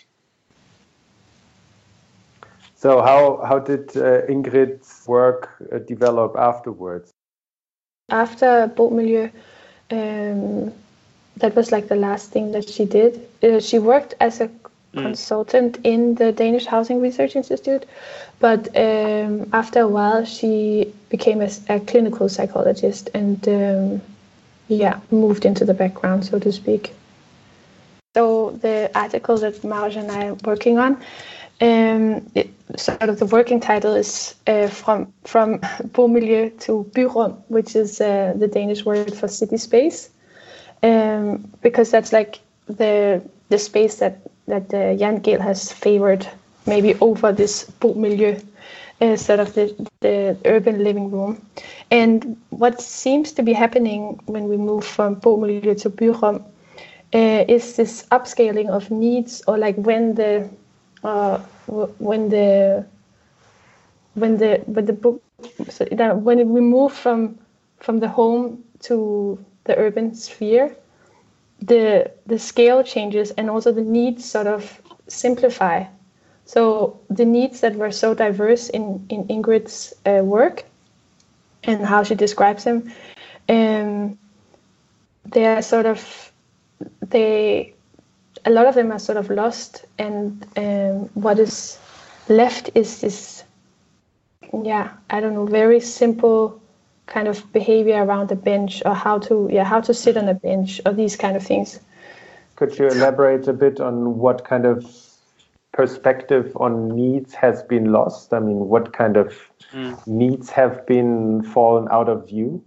So how how did uh, Ingrid's work uh, develop afterwards? After Bomilieu, um, that was like the last thing that she did. Uh, she worked as a mm. consultant in the Danish Housing Research Institute, but um, after a while she became a, a clinical psychologist and um, yeah, moved into the background, so to speak. So the article that Maros and I are working on, um, it, sort of the working title is uh, from from bomiljø to byrum, which is uh, the Danish word for city space, um, because that's like the the space that that uh, Jan Gehl has favored maybe over this bomiljø, uh, sort of the the urban living room. And what seems to be happening when we move from bomiljø to byrum uh, is this upscaling of needs, or like when the uh, when the when the when the book so that when we move from from the home to the urban sphere, the the scale changes and also the needs sort of simplify. So the needs that were so diverse in in Ingrid's uh, work and how she describes them, um, they are sort of they a lot of them are sort of lost, and um, what is left is this, yeah, I don't know, very simple kind of behavior around the bench, or how to, yeah, how to sit on a bench, or these kind of things. Could you elaborate a bit on what kind of perspective on needs has been lost? I mean, what kind of mm. needs have been fallen out of view?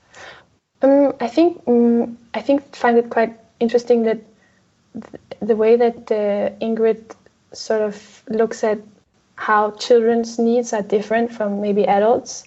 Um, I think um, I think find it quite interesting that th- the way that uh, Ingrid sort of looks at how children's needs are different from maybe adults.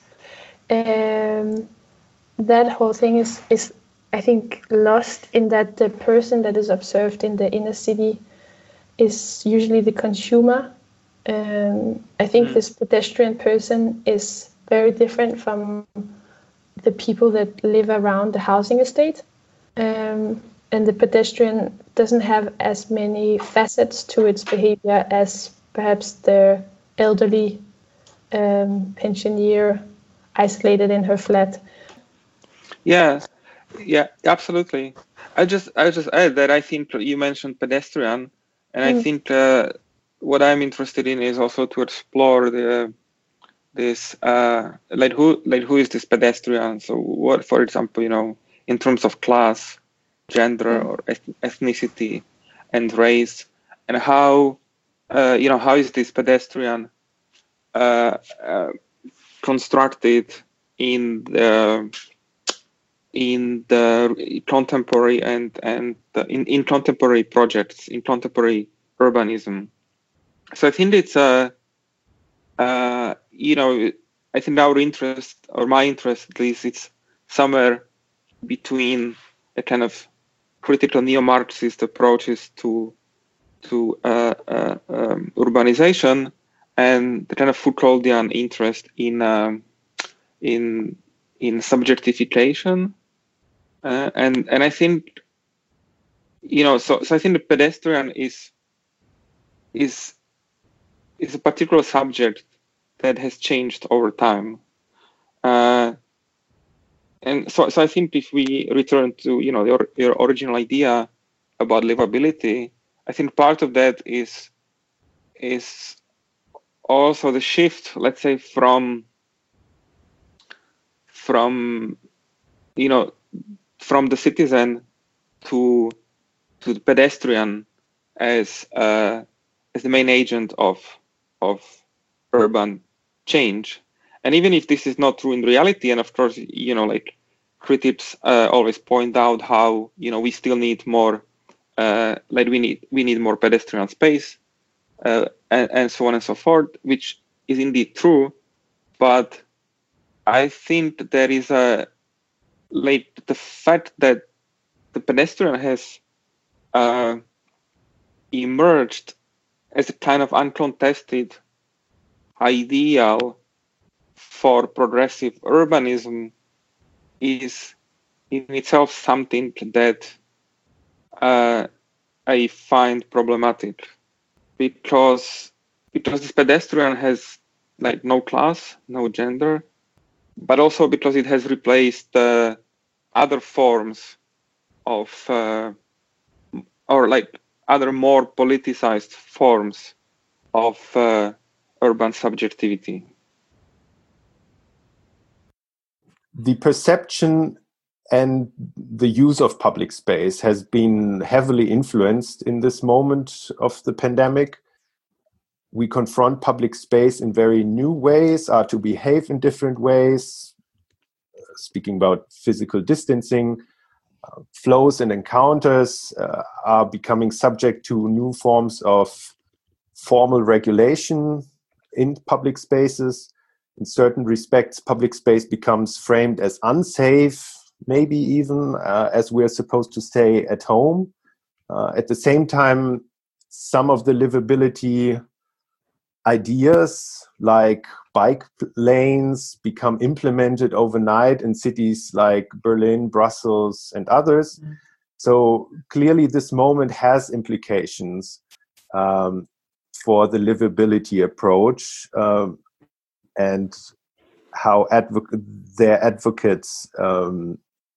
Um, that whole thing is, is, I think, lost in that the person that is observed in the inner city is usually the consumer. Um, I think mm. this pedestrian person is very different from the people that live around the housing estate. Um, and the pedestrian doesn't have as many facets to its behavior as perhaps the elderly um, pensioner isolated in her flat. Yeah, yeah, absolutely. I just, I just add that I think you mentioned pedestrian, and mm. I think uh, what I'm interested in is also to explore the this uh, like who, like who is this pedestrian? So what, for example, you know, in terms of class, gender, mm. or ethnicity, and race, and how, uh, you know, how is this pedestrian uh, uh, constructed in the in the contemporary and and the, in in contemporary projects, in contemporary urbanism. So I think it's a uh, you know, I think our interest, or my interest at least, it's somewhere between a kind of critical neo-Marxist approaches to to uh, uh, um, urbanization, and the kind of Foucauldian interest in um, in in subjectification, uh, and and I think, you know, so so I think the pedestrian is is is a particular subject that has changed over time, uh, and so so I think if we return to, you know, your your original idea about livability, I think part of that is is also the shift, let's say, from from you know from the citizen to to the pedestrian as uh, as the main agent of of urban change. And even if this is not true in reality, and of course, you know, like critics uh, always point out how, you know, we still need more, uh, like we need we need more pedestrian space, uh, and, and so on and so forth, which is indeed true. But I think there is a, like, the fact that the pedestrian has uh, emerged as a kind of uncontested ideal for progressive urbanism is in itself something that uh, I find problematic, because because this pedestrian has, like, no class, no gender, but also because it has replaced uh, other forms of uh, or like other more politicized forms of uh, urban subjectivity. The perception and the use of public space has been heavily influenced in this moment of the pandemic. We confront public space in very new ways, are to behave in different ways. Speaking about physical distancing, uh, flows and encounters uh, are becoming subject to new forms of formal regulation in public spaces. In certain respects, public space becomes framed as unsafe, maybe even uh, as we're supposed to stay at home. Uh, at the same time, some of the livability ideas like bike lanes become implemented overnight in cities like Berlin, Brussels, and others. Mm. So clearly this moment has implications um, for the livability approach um, and how advo- their advocates um,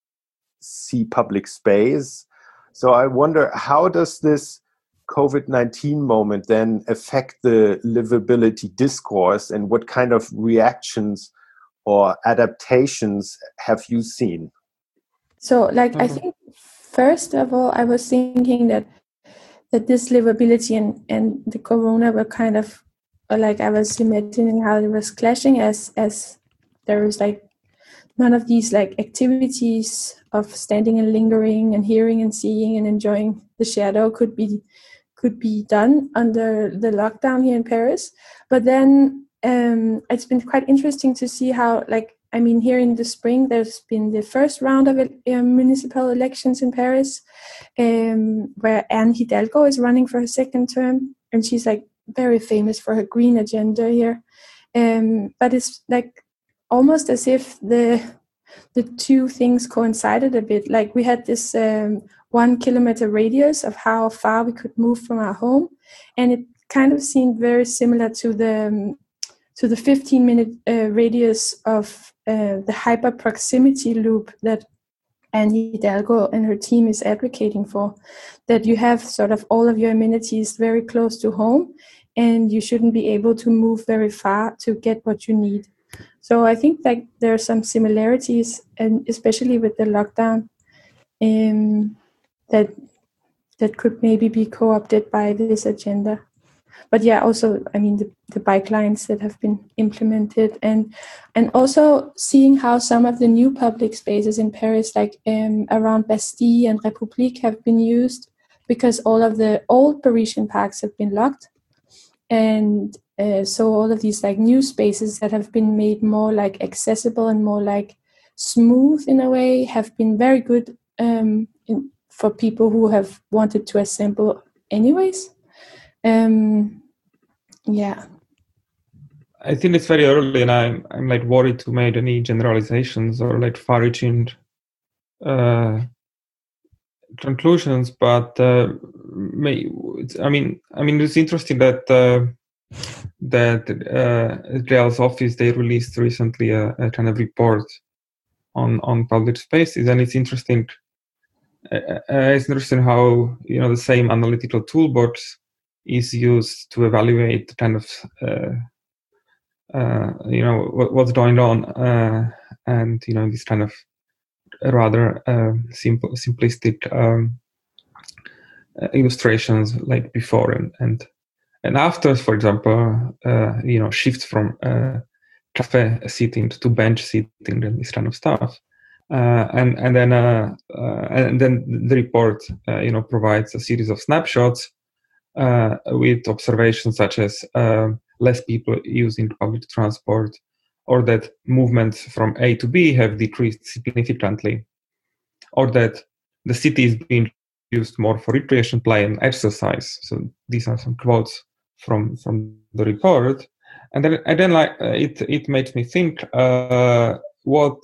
see public space. So I wonder, how does this COVID nineteen moment then affect the livability discourse, and what kind of reactions or adaptations have you seen? So, like, I think first of all, I was thinking that that this livability and, and the corona were kind of, like, I was imagining how it was clashing as as there was like none of these like activities of standing and lingering and hearing and seeing and enjoying the shadow could be could be done under the lockdown here in Paris. But then um, it's been quite interesting to see how, like, I mean, here in the spring, there's been the first round of uh, municipal elections in Paris, um, where Anne Hidalgo is running for her second term, and she's like very famous for her green agenda here. Um, but it's like almost as if the the two things coincided a bit. Like, we had this um, one kilometer radius of how far we could move from our home, and it kind of seemed very similar to the um, to the fifteen minute uh, radius of uh, the hyper proximity loop that Anne Hidalgo and her team is advocating for. That you have sort of all of your amenities very close to home, and you shouldn't be able to move very far to get what you need. So I think that there are some similarities, and especially with the lockdown, um, that that could maybe be co-opted by this agenda. But yeah, also, I mean, the, the bike lines that have been implemented, and and also seeing how some of the new public spaces in Paris, like um, around Bastille and République, have been used because all of the old Parisian parks have been locked. And uh, so all of these like new spaces that have been made more like accessible and more like smooth in a way have been very good um, in, for people who have wanted to assemble anyways. Um, yeah. I think it's very early, and I'm I'm like worried to make any generalizations or like far-reaching uh, conclusions. But uh, may, I mean, I mean, it's interesting that uh, that uh, Israel's office, they released recently a, a kind of report on on public spaces, and it's interesting. Uh, it's interesting how, you know, the same analytical toolbox is used to evaluate kind of uh, uh, you know what, what's going on, uh, and you know these kind of rather uh, simple, simplistic um, uh, illustrations like before and and and after, for example, uh, you know, shifts from uh, cafe sitting to bench sitting and this kind of stuff. Uh, and and then uh, uh, and then the report uh, you know provides a series of snapshots uh, with observations such as uh, less people using public transport, or that movements from A to B have decreased significantly, or that the city is being used more for recreation, play, and exercise. So these are some quotes from from the report, and then and then like uh, it it makes me think uh, what.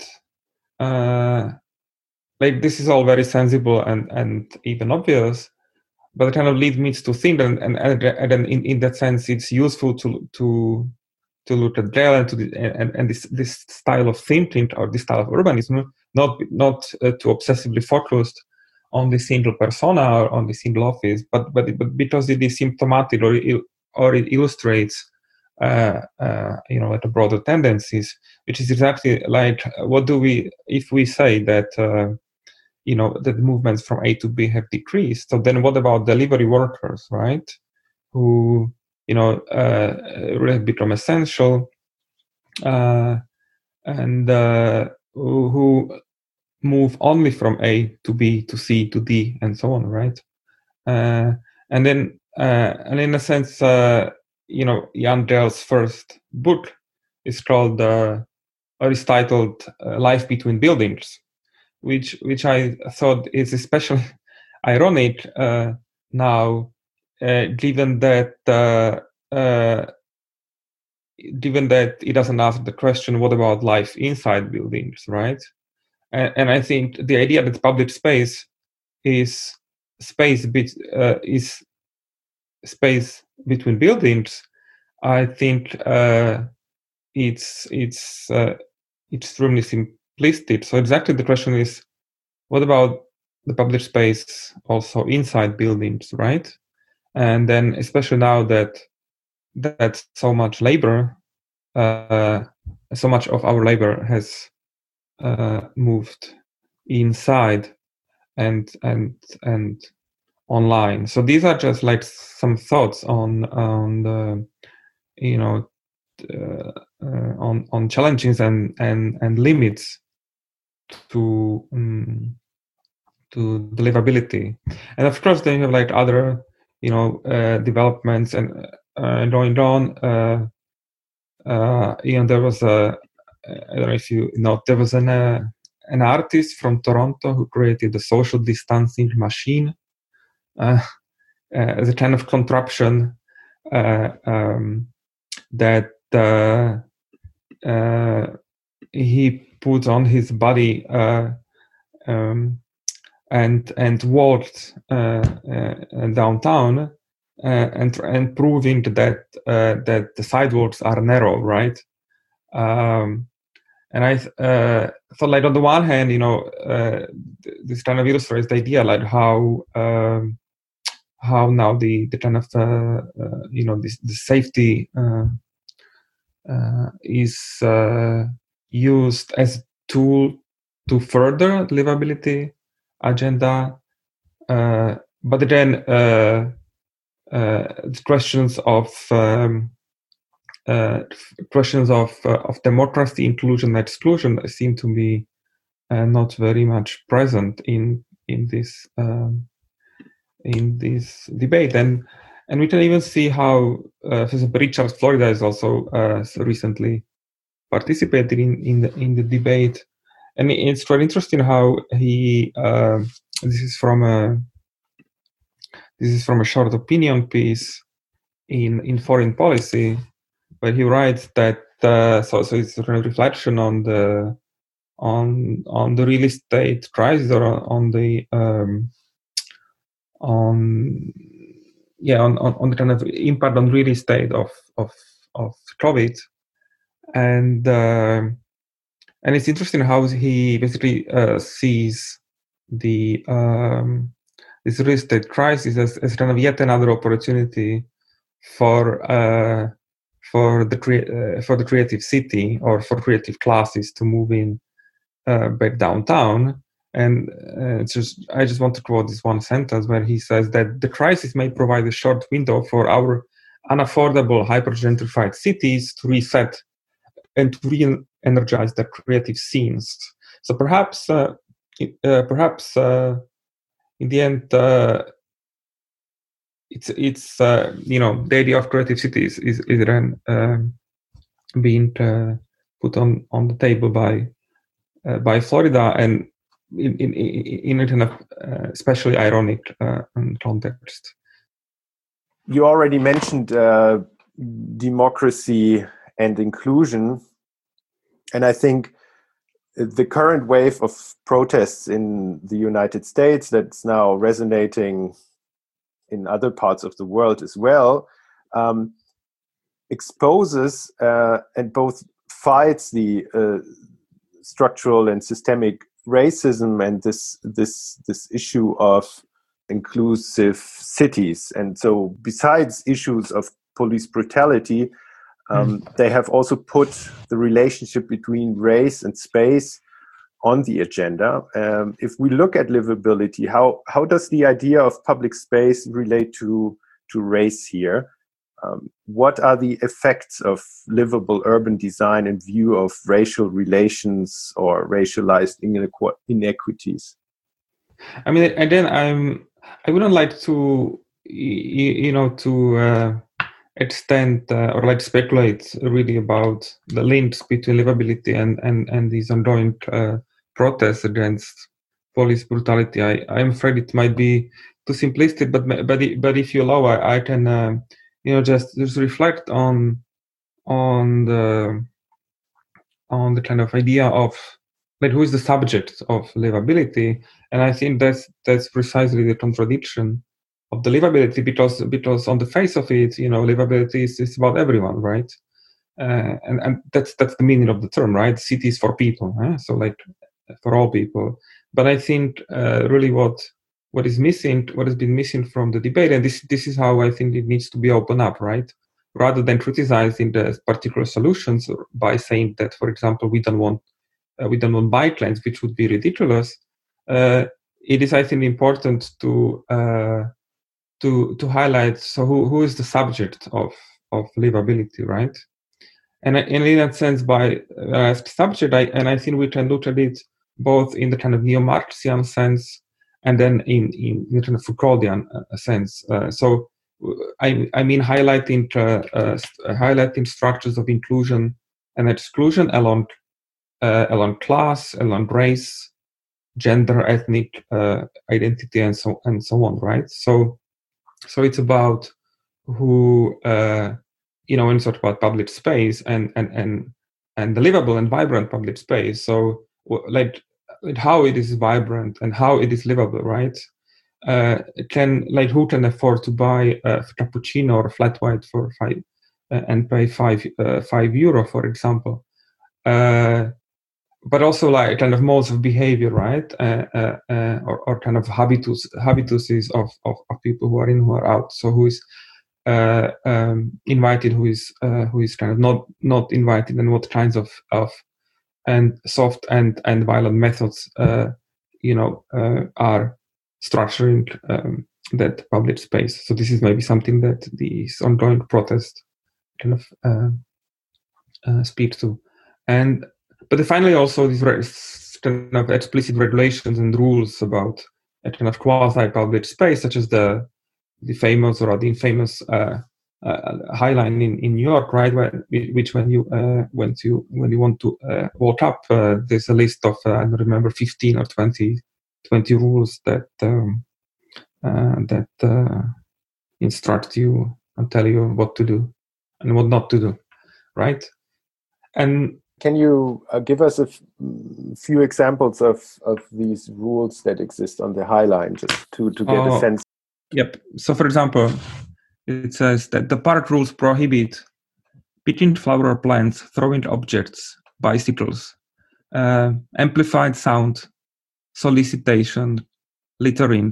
Uh, like this is all very sensible and, and even obvious, but it kind of leads me to think, and and, and in, in that sense, it's useful to to to look at Gell and to the, and, and this this style of thinking, or this style of urbanism, not not uh, to obsessively focused on the single persona or on the single office, but but but because it is symptomatic, or it, or it illustrates uh, uh, you know, at the broader tendencies, which is exactly like what do we if we say that uh, you know that the movements from A to B have decreased. So then, what about delivery workers, right? Who you know uh, really have become essential, uh, and uh, who, who move only from A to B to C to D and so on, right? Uh, and then, uh, and in a sense, uh, you know, Jan Gehl's first book is called, uh, or is titled uh, "Life Between Buildings," which which I thought is especially ironic uh, now, uh, given that uh, uh, given that it doesn't ask the question, "What about life inside buildings?" Right? And, and I think the idea that public space is space bit uh, is space between buildings, I think uh, it's it's uh, extremely simplistic. So exactly the question is, what about the public space also inside buildings, right? And then especially now that that so much labor, uh, so much of our labor has uh, moved inside and and and online. So these are just like some thoughts on on the you know uh, uh, on on challenges and and and limits to um, to deliverability. And of course, then you have like other you know uh, developments and uh, going on. Uh, uh, you know, there was a I don't know if you know there was an uh, an artist from Toronto who created the social distancing machine. Uh, Uh, as a kind of contraption uh, um, that uh, uh, he put on his body uh, um, and and walked uh, uh, downtown uh, and and proving that uh, that the sidewalks are narrow, right? Um, and I uh, thought, like on the one hand, you know, uh, this kind of illustrates the idea, like how. Um, how now the, the kind of, uh, uh, you know, this, the safety uh, uh, is uh, used as a tool to further livability agenda. Uh, but then uh, uh, the questions of um, uh, questions of uh, of democracy, inclusion, and exclusion seem to be uh, not very much present in in this. Um, in this debate, and and we can even see how, uh, for example, Richard Florida has also uh, so recently participated in in the, in the debate, and it's quite interesting how he. Uh, this is from a this is from a short opinion piece in in Foreign Policy, where he writes that uh, so so it's a reflection on the on on the real estate crisis or on the um, on yeah on, on, on the kind of impact on real estate of of of COVID, and uh, and it's interesting how he basically uh, sees the um, this real estate crisis as, as kind of yet another opportunity for uh, for the crea- uh, for the creative city or for creative classes to move in uh, back downtown. And uh, it's just, I just want to quote this one sentence where he says that the crisis may provide a short window for our unaffordable, hyper-gentrified cities to reset and to re-energize their creative scenes. So perhaps, uh, uh, perhaps uh, in the end, uh, it's it's uh, you know the idea of creative cities is is then uh, being uh, put on on the table by uh, by Florida and. In, in, in a kind of uh, especially ironic uh, context. You already mentioned uh, democracy and inclusion, and I think the current wave of protests in the United States that's now resonating in other parts of the world as well um, exposes uh, and both fights the uh, structural and systemic racism and this this this issue of inclusive cities. And so besides issues of police brutality, Um, mm. They have also put the relationship between race and space on the agenda. Um, if we look at livability, how how does the idea of public space relate to to race here? Um, what are the effects of livable urban design in view of racial relations or racialized inequ- inequities? I mean, again, I'm I wouldn't like to you, you know to uh, extend uh, or like speculate really about the links between livability and and and these ongoing uh, protests against police brutality. I I'm afraid it might be too simplistic, but but but if you allow, I, I can uh, you know just just reflect on on the on the kind of idea of like who is the subject of livability, and I think that's that's precisely the contradiction of the livability, because because on the face of it, you know, livability is, is about everyone, right? Uh, and and that's that's the meaning of the term, right? Cities for people, huh? So like for all people. But I think uh, really what what is missing, what has been missing from the debate, and this this is how I think it needs to be opened up, right? Rather than criticizing the particular solutions by saying that, for example, we don't want uh, we don't want bike lanes, which would be ridiculous. Uh, it is, I think, important to uh, to to highlight. So, who who is the subject of of livability, right? And, and in that sense, by uh, subject, I, and I think we can look at it both in the kind of neo-Marxian sense and then in in the kind of Foucauldian uh, sense. Uh, so. I, I mean highlighting uh, uh, highlighting structures of inclusion and exclusion along uh, along class, along race, gender, ethnic uh, identity, and so and so on. Right. So so it's about who uh, you know when you talk about public space and and and and the livable and vibrant public space. So like how it is vibrant and how it is livable, right? Uh, can like who can afford to buy a cappuccino or a flat white for five uh, and pay five uh, five euro, for example, uh, but also like kind of modes of behavior, right? Uh, uh, uh, or, or kind of habitus habituses of, of of people who are in, who are out. So who is uh, um, invited, who is uh, who is kind of not not invited, and what kinds of of and soft and and violent methods uh, you know uh, are structuring um, that public space. So this is maybe something that these ongoing protests kind of uh, uh, speak to. And but finally, also these re- kind of explicit regulations and rules about a kind of quasi-public space, such as the the famous or the infamous uh, uh, High Line in, in New York, right? Where, which when you uh, when you when you want to uh, walk up, uh, there's a list of uh, I don't remember fifteen or twenty. twenty rules that um, uh, that uh, instruct you and tell you what to do and what not to do, right? And can you uh, give us a f- few examples of, of these rules that exist on the High Line, just to, to get uh, a sense? Yep. So, for example, it says that the park rules prohibit picking flower plants, throwing objects, bicycles, uh, amplified sound, solicitation, littering,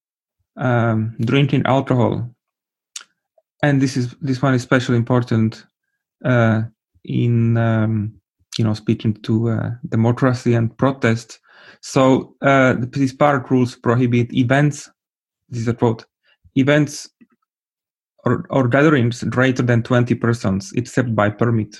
um, drinking alcohol, and this is this one is especially important uh, in um, you know speaking to uh, democracy and protest. So uh, these park rules prohibit events. This is a quote: events or, or gatherings greater than twenty persons, except by permit.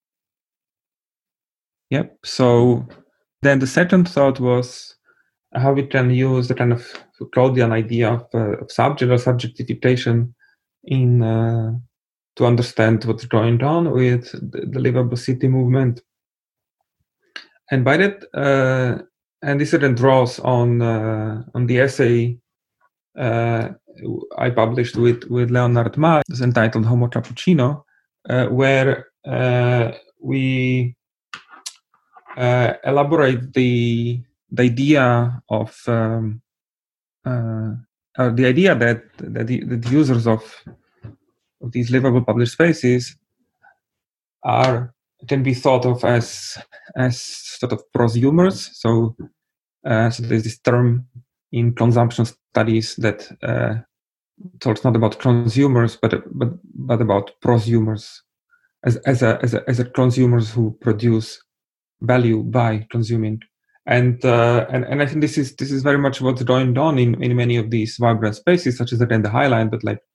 Yep. So then the second thought was how we can use the kind of Foucauldian idea of, uh, of subject or subjectification in uh, to understand what's going on with the, the livable city movement. And by that, uh, and this then draws on uh, on the essay uh, I published with, with Leonard Ma, it's entitled Homo Cappuccino, uh, where uh, we uh, elaborate the the idea of um, uh, uh, the idea that that the, that the users of, of these livable public spaces are can be thought of as as sort of prosumers. So, uh, so there's this term in consumption studies that uh, talks not about consumers but but but about prosumers, as as a as a as a consumers who produce value by consuming. And uh, and and I think this is this is very much what's going on in, in many of these vibrant spaces, such as the Render Highline, but like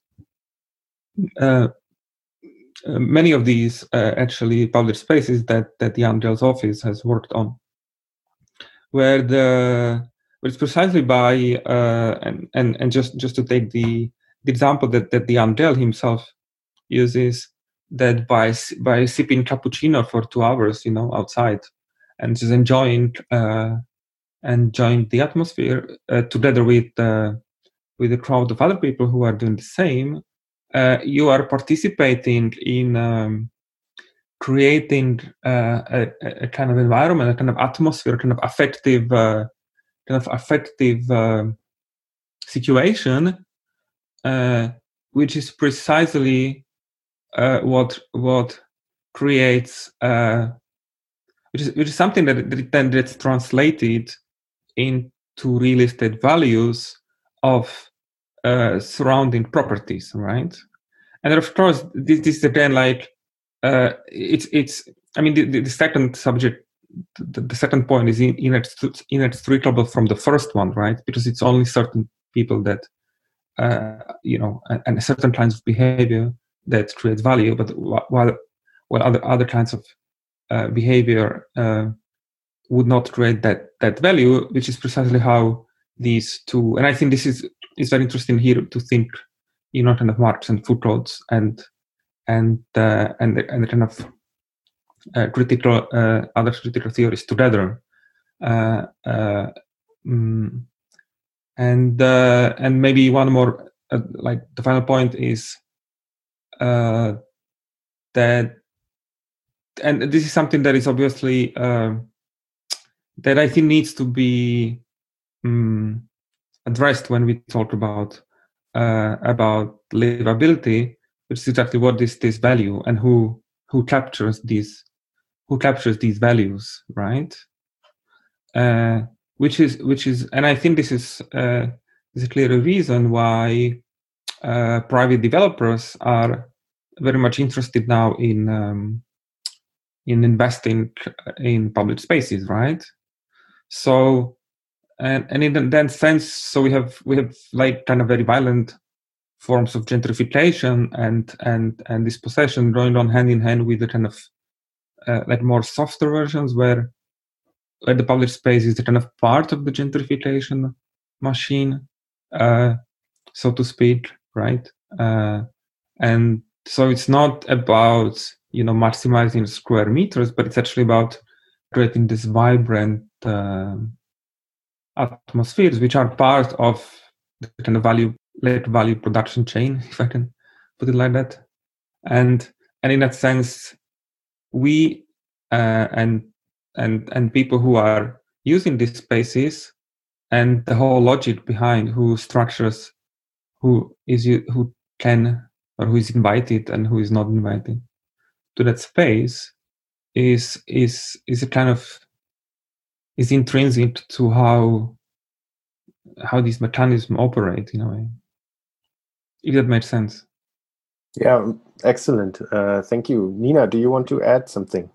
uh, many of these uh, actually public spaces that that Jan Gehl's office has worked on, where the where it's precisely by uh, and and and just just to take the, the example that that Jan Gehl himself uses, that by by sipping cappuccino for two hours, you know, outside, and just enjoying uh, enjoying the atmosphere uh, together with uh, with a crowd of other people who are doing the same, uh, you are participating in um, creating uh, a, a kind of environment, a kind of atmosphere, a kind of affective, uh, kind of affective uh, situation, uh, which is precisely uh, what what creates. Uh, Which is, which is something that, that then gets translated into real estate values of uh, surrounding properties, right? And then of course, this, this is again like uh, it's it's. I mean, the, the second subject, the, the second point is in, inextricable from the first one, right? Because it's only certain people that uh, you know, and, and certain kinds of behavior that creates value, but while while other other kinds of Uh, behavior uh, would not create that that value, which is precisely how these two. And I think this is is very interesting here to think, you know, kind of Marx and Foucault's and and uh, and the, and the kind of uh, critical uh, other critical theories together. Uh, uh, mm, and uh, and maybe one more, uh, like the final point is uh, that. And this is something that is obviously uh, that I think needs to be um, addressed when we talk about uh, about livability, which is exactly what is this value and who who captures these who captures these values, right? Uh, which is which is, and I think this is uh, is a clear reason why uh, private developers are very much interested now in. Um, in investing in public spaces, right? So, and and in that sense, so we have we have like kind of very violent forms of gentrification and and and dispossession going on hand in hand with the kind of uh, like more softer versions where where the public space is the kind of part of the gentrification machine, uh, so to speak, right? Uh, and so it's not about, you know, maximizing square meters, but it's actually about creating this vibrant uh, atmospheres, which are part of the kind of value, late value production chain, if I can put it like that. And and in that sense, we uh, and and and people who are using these spaces and the whole logic behind who structures who is who can or who is invited and who is not invited to that space is is is a kind of is intrinsic to how how these mechanisms operate in a way. If that makes sense. Yeah, excellent. Uh, thank you. Nina, do you want to add something?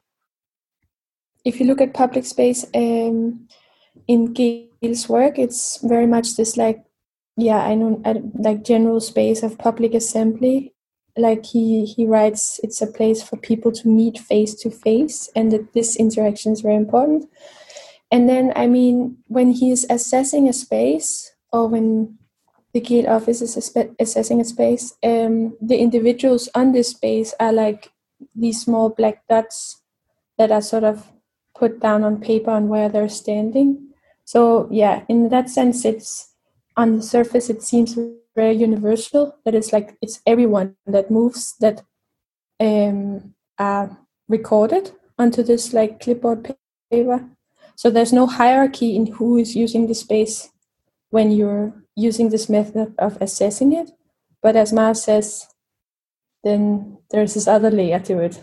If you look at public space um, in Gehl's work, it's very much this like, yeah, I know, like general space of public assembly. Like he, he writes, it's a place for people to meet face to face, and that this interaction is very important. And then, I mean, when he is assessing a space, or when the Gehl office is assessing a space, um, the individuals on this space are like these small black dots that are sort of put down on paper on where they're standing. So yeah, in that sense, it's on the surface, it seems very universal, that it's like it's everyone that moves that um, are recorded onto this like clipboard paper. So there's no hierarchy in who is using the space when you're using this method of assessing it. But as Mara says, then there's this other layer to it.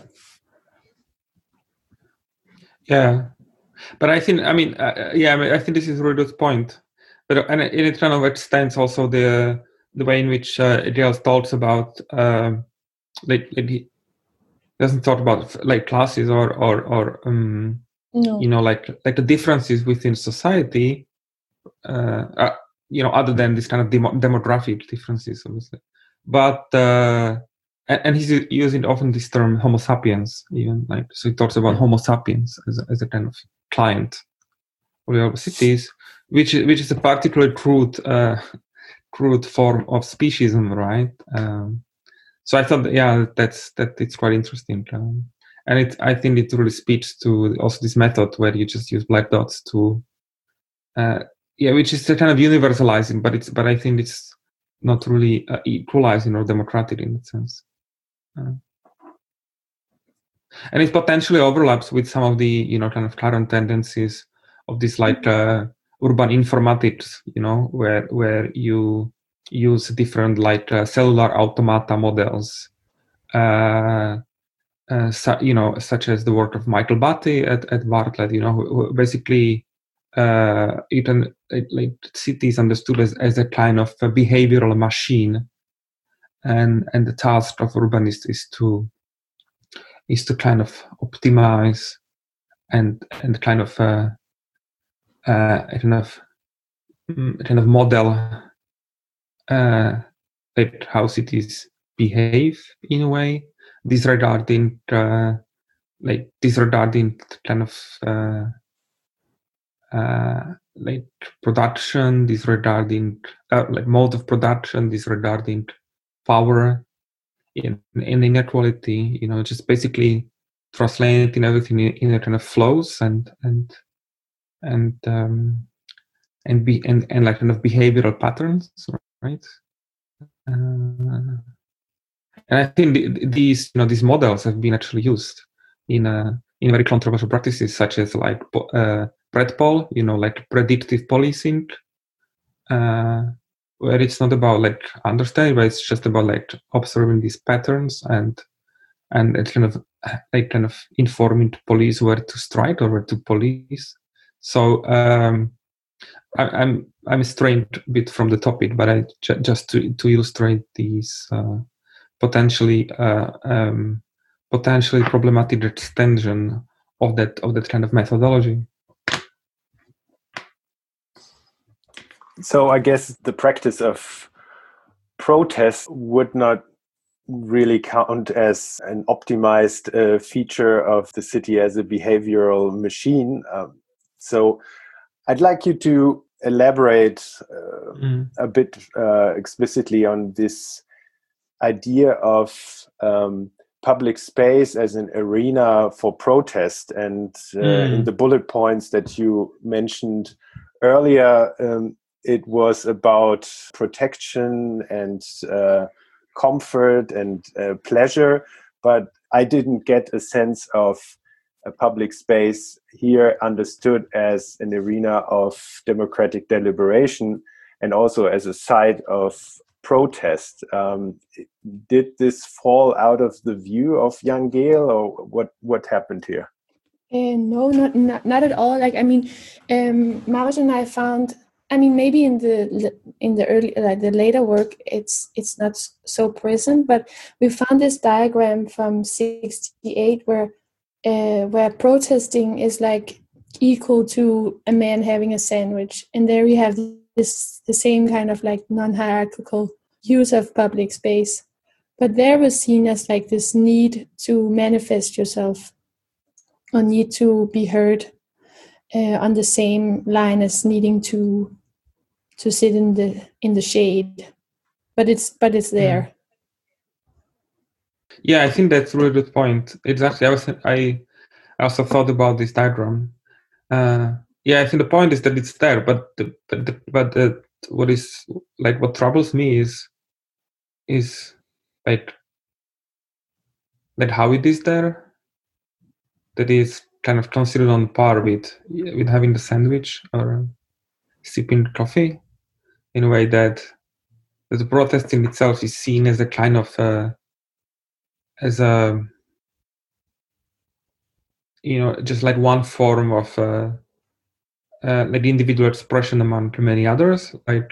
Yeah, but I think, I mean, uh, yeah, I, mean, I think this is a really good point. But and it kind of extends also the the way in which uh, Gehl talks about uh, like, like he, doesn't talk about like classes or or or um, No. you know like like the differences within society. Uh, uh, you know, other than this kind of demo- demographic differences, obviously. But uh, and, and he's using often this term Homo sapiens, even like so he talks about Homo sapiens as a, as a kind of client of the cities, which is which is a particularly crude uh, crude form of speciesism, right? Um, so I thought, that, yeah, that's that it's quite interesting, um, and it I think it really speaks to also this method where you just use black dots to. Uh, Yeah, which is a kind of universalizing, but it's but I think it's not really uh, equalizing or democratic in that sense, uh, and it potentially overlaps with some of the you know kind of current tendencies of this like uh, urban informatics, you know, where where you use different like uh, cellular automata models, uh, uh, su- you know, such as the work of Michael Batty at at Bartlett, you know, who, who basically. Uh, it, it like cities understood as, as a kind of a behavioral machine, and and the task of urbanists is to is to kind of optimize and and kind of uh, uh, kind of kind of model uh, like how cities behave in a way, disregarding uh, like disregarding kind of. Uh, Uh, like production, disregarding uh, like mode of production, disregarding power in, in inequality. You know, just basically translating everything in, in a kind of flows and and and um, and be and, and like kind of behavioral patterns, right? Uh, and I think the, these you know these models have been actually used in uh, in very controversial practices such as like uh, predpol, you know, like predictive policing, uh, where it's not about like understanding, but it's just about like observing these patterns and and it's kind of like kind of informing the police where to strike or where to police. So um, I, I'm I'm straying a bit from the topic, but I ju- just to to illustrate these uh, potentially uh, um, potentially problematic extension of that of that kind of methodology. So I guess the practice of protest would not really count as an optimized uh, feature of the city as a behavioral machine. Um, so I'd like you to elaborate uh, mm. a bit uh, explicitly on this idea of um, public space as an arena for protest. And uh, mm. in the bullet points that you mentioned earlier, um, it was about protection and uh, comfort and uh, pleasure, but I didn't get a sense of a public space here understood as an arena of democratic deliberation and also as a site of protest. Um, did this fall out of the view of Jan Gehl, or what, what happened here? Uh, no, not, not not at all. Like, I mean, um, Maros and I found, I mean, maybe in the in the early, like the later work, it's it's not so present. But we found this diagram from sixty-eight where uh, where protesting is like equal to a man having a sandwich, and there you have this the same kind of like non-hierarchical use of public space. But there was seen as like this need to manifest yourself, or need to be heard, uh, on the same line as needing to to sit in the in the shade, but it's but it's there. Yeah, I think that's a really good point. Exactly, I was I also thought about this diagram. Uh, yeah, I think the point is that it's there, but the, but the, but the, what is like what troubles me is is like that how it is there. That is kind of considered on par with with having the sandwich or sipping coffee, in a way that, that the protesting itself is seen as a kind of uh, as a you know just like one form of uh, uh, like individual expression among many others, like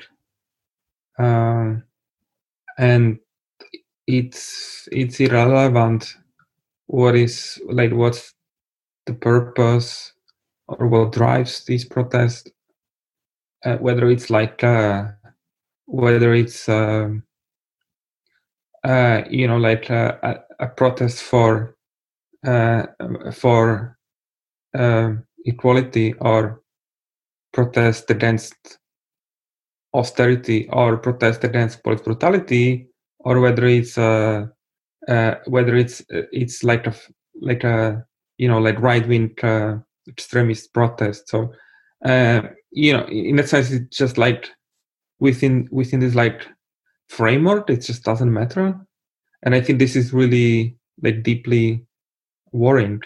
um, and it's it's irrelevant what is like what's the purpose or what drives these protests, uh, whether it's like uh, whether it's um, uh, you know like uh, a, a protest for uh, for uh, equality, or protest against austerity, or protest against police brutality, or whether it's uh, uh, whether it's it's like a like a you know like right wing uh, extremist protest. So uh, you know, in that sense, it's just like within within this like framework, it just doesn't matter, and I think this is really like deeply worrying.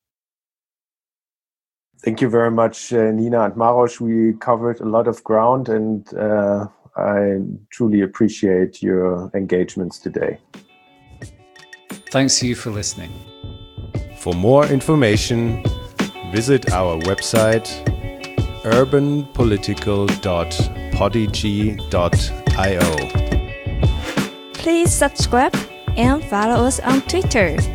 Thank you very much, uh, Nina and Maros. We covered a lot of ground, and uh, I truly appreciate your engagements today. Thanks to you for listening. For more information, visit our website urban political dot podigy dot io. Please subscribe and follow us on Twitter.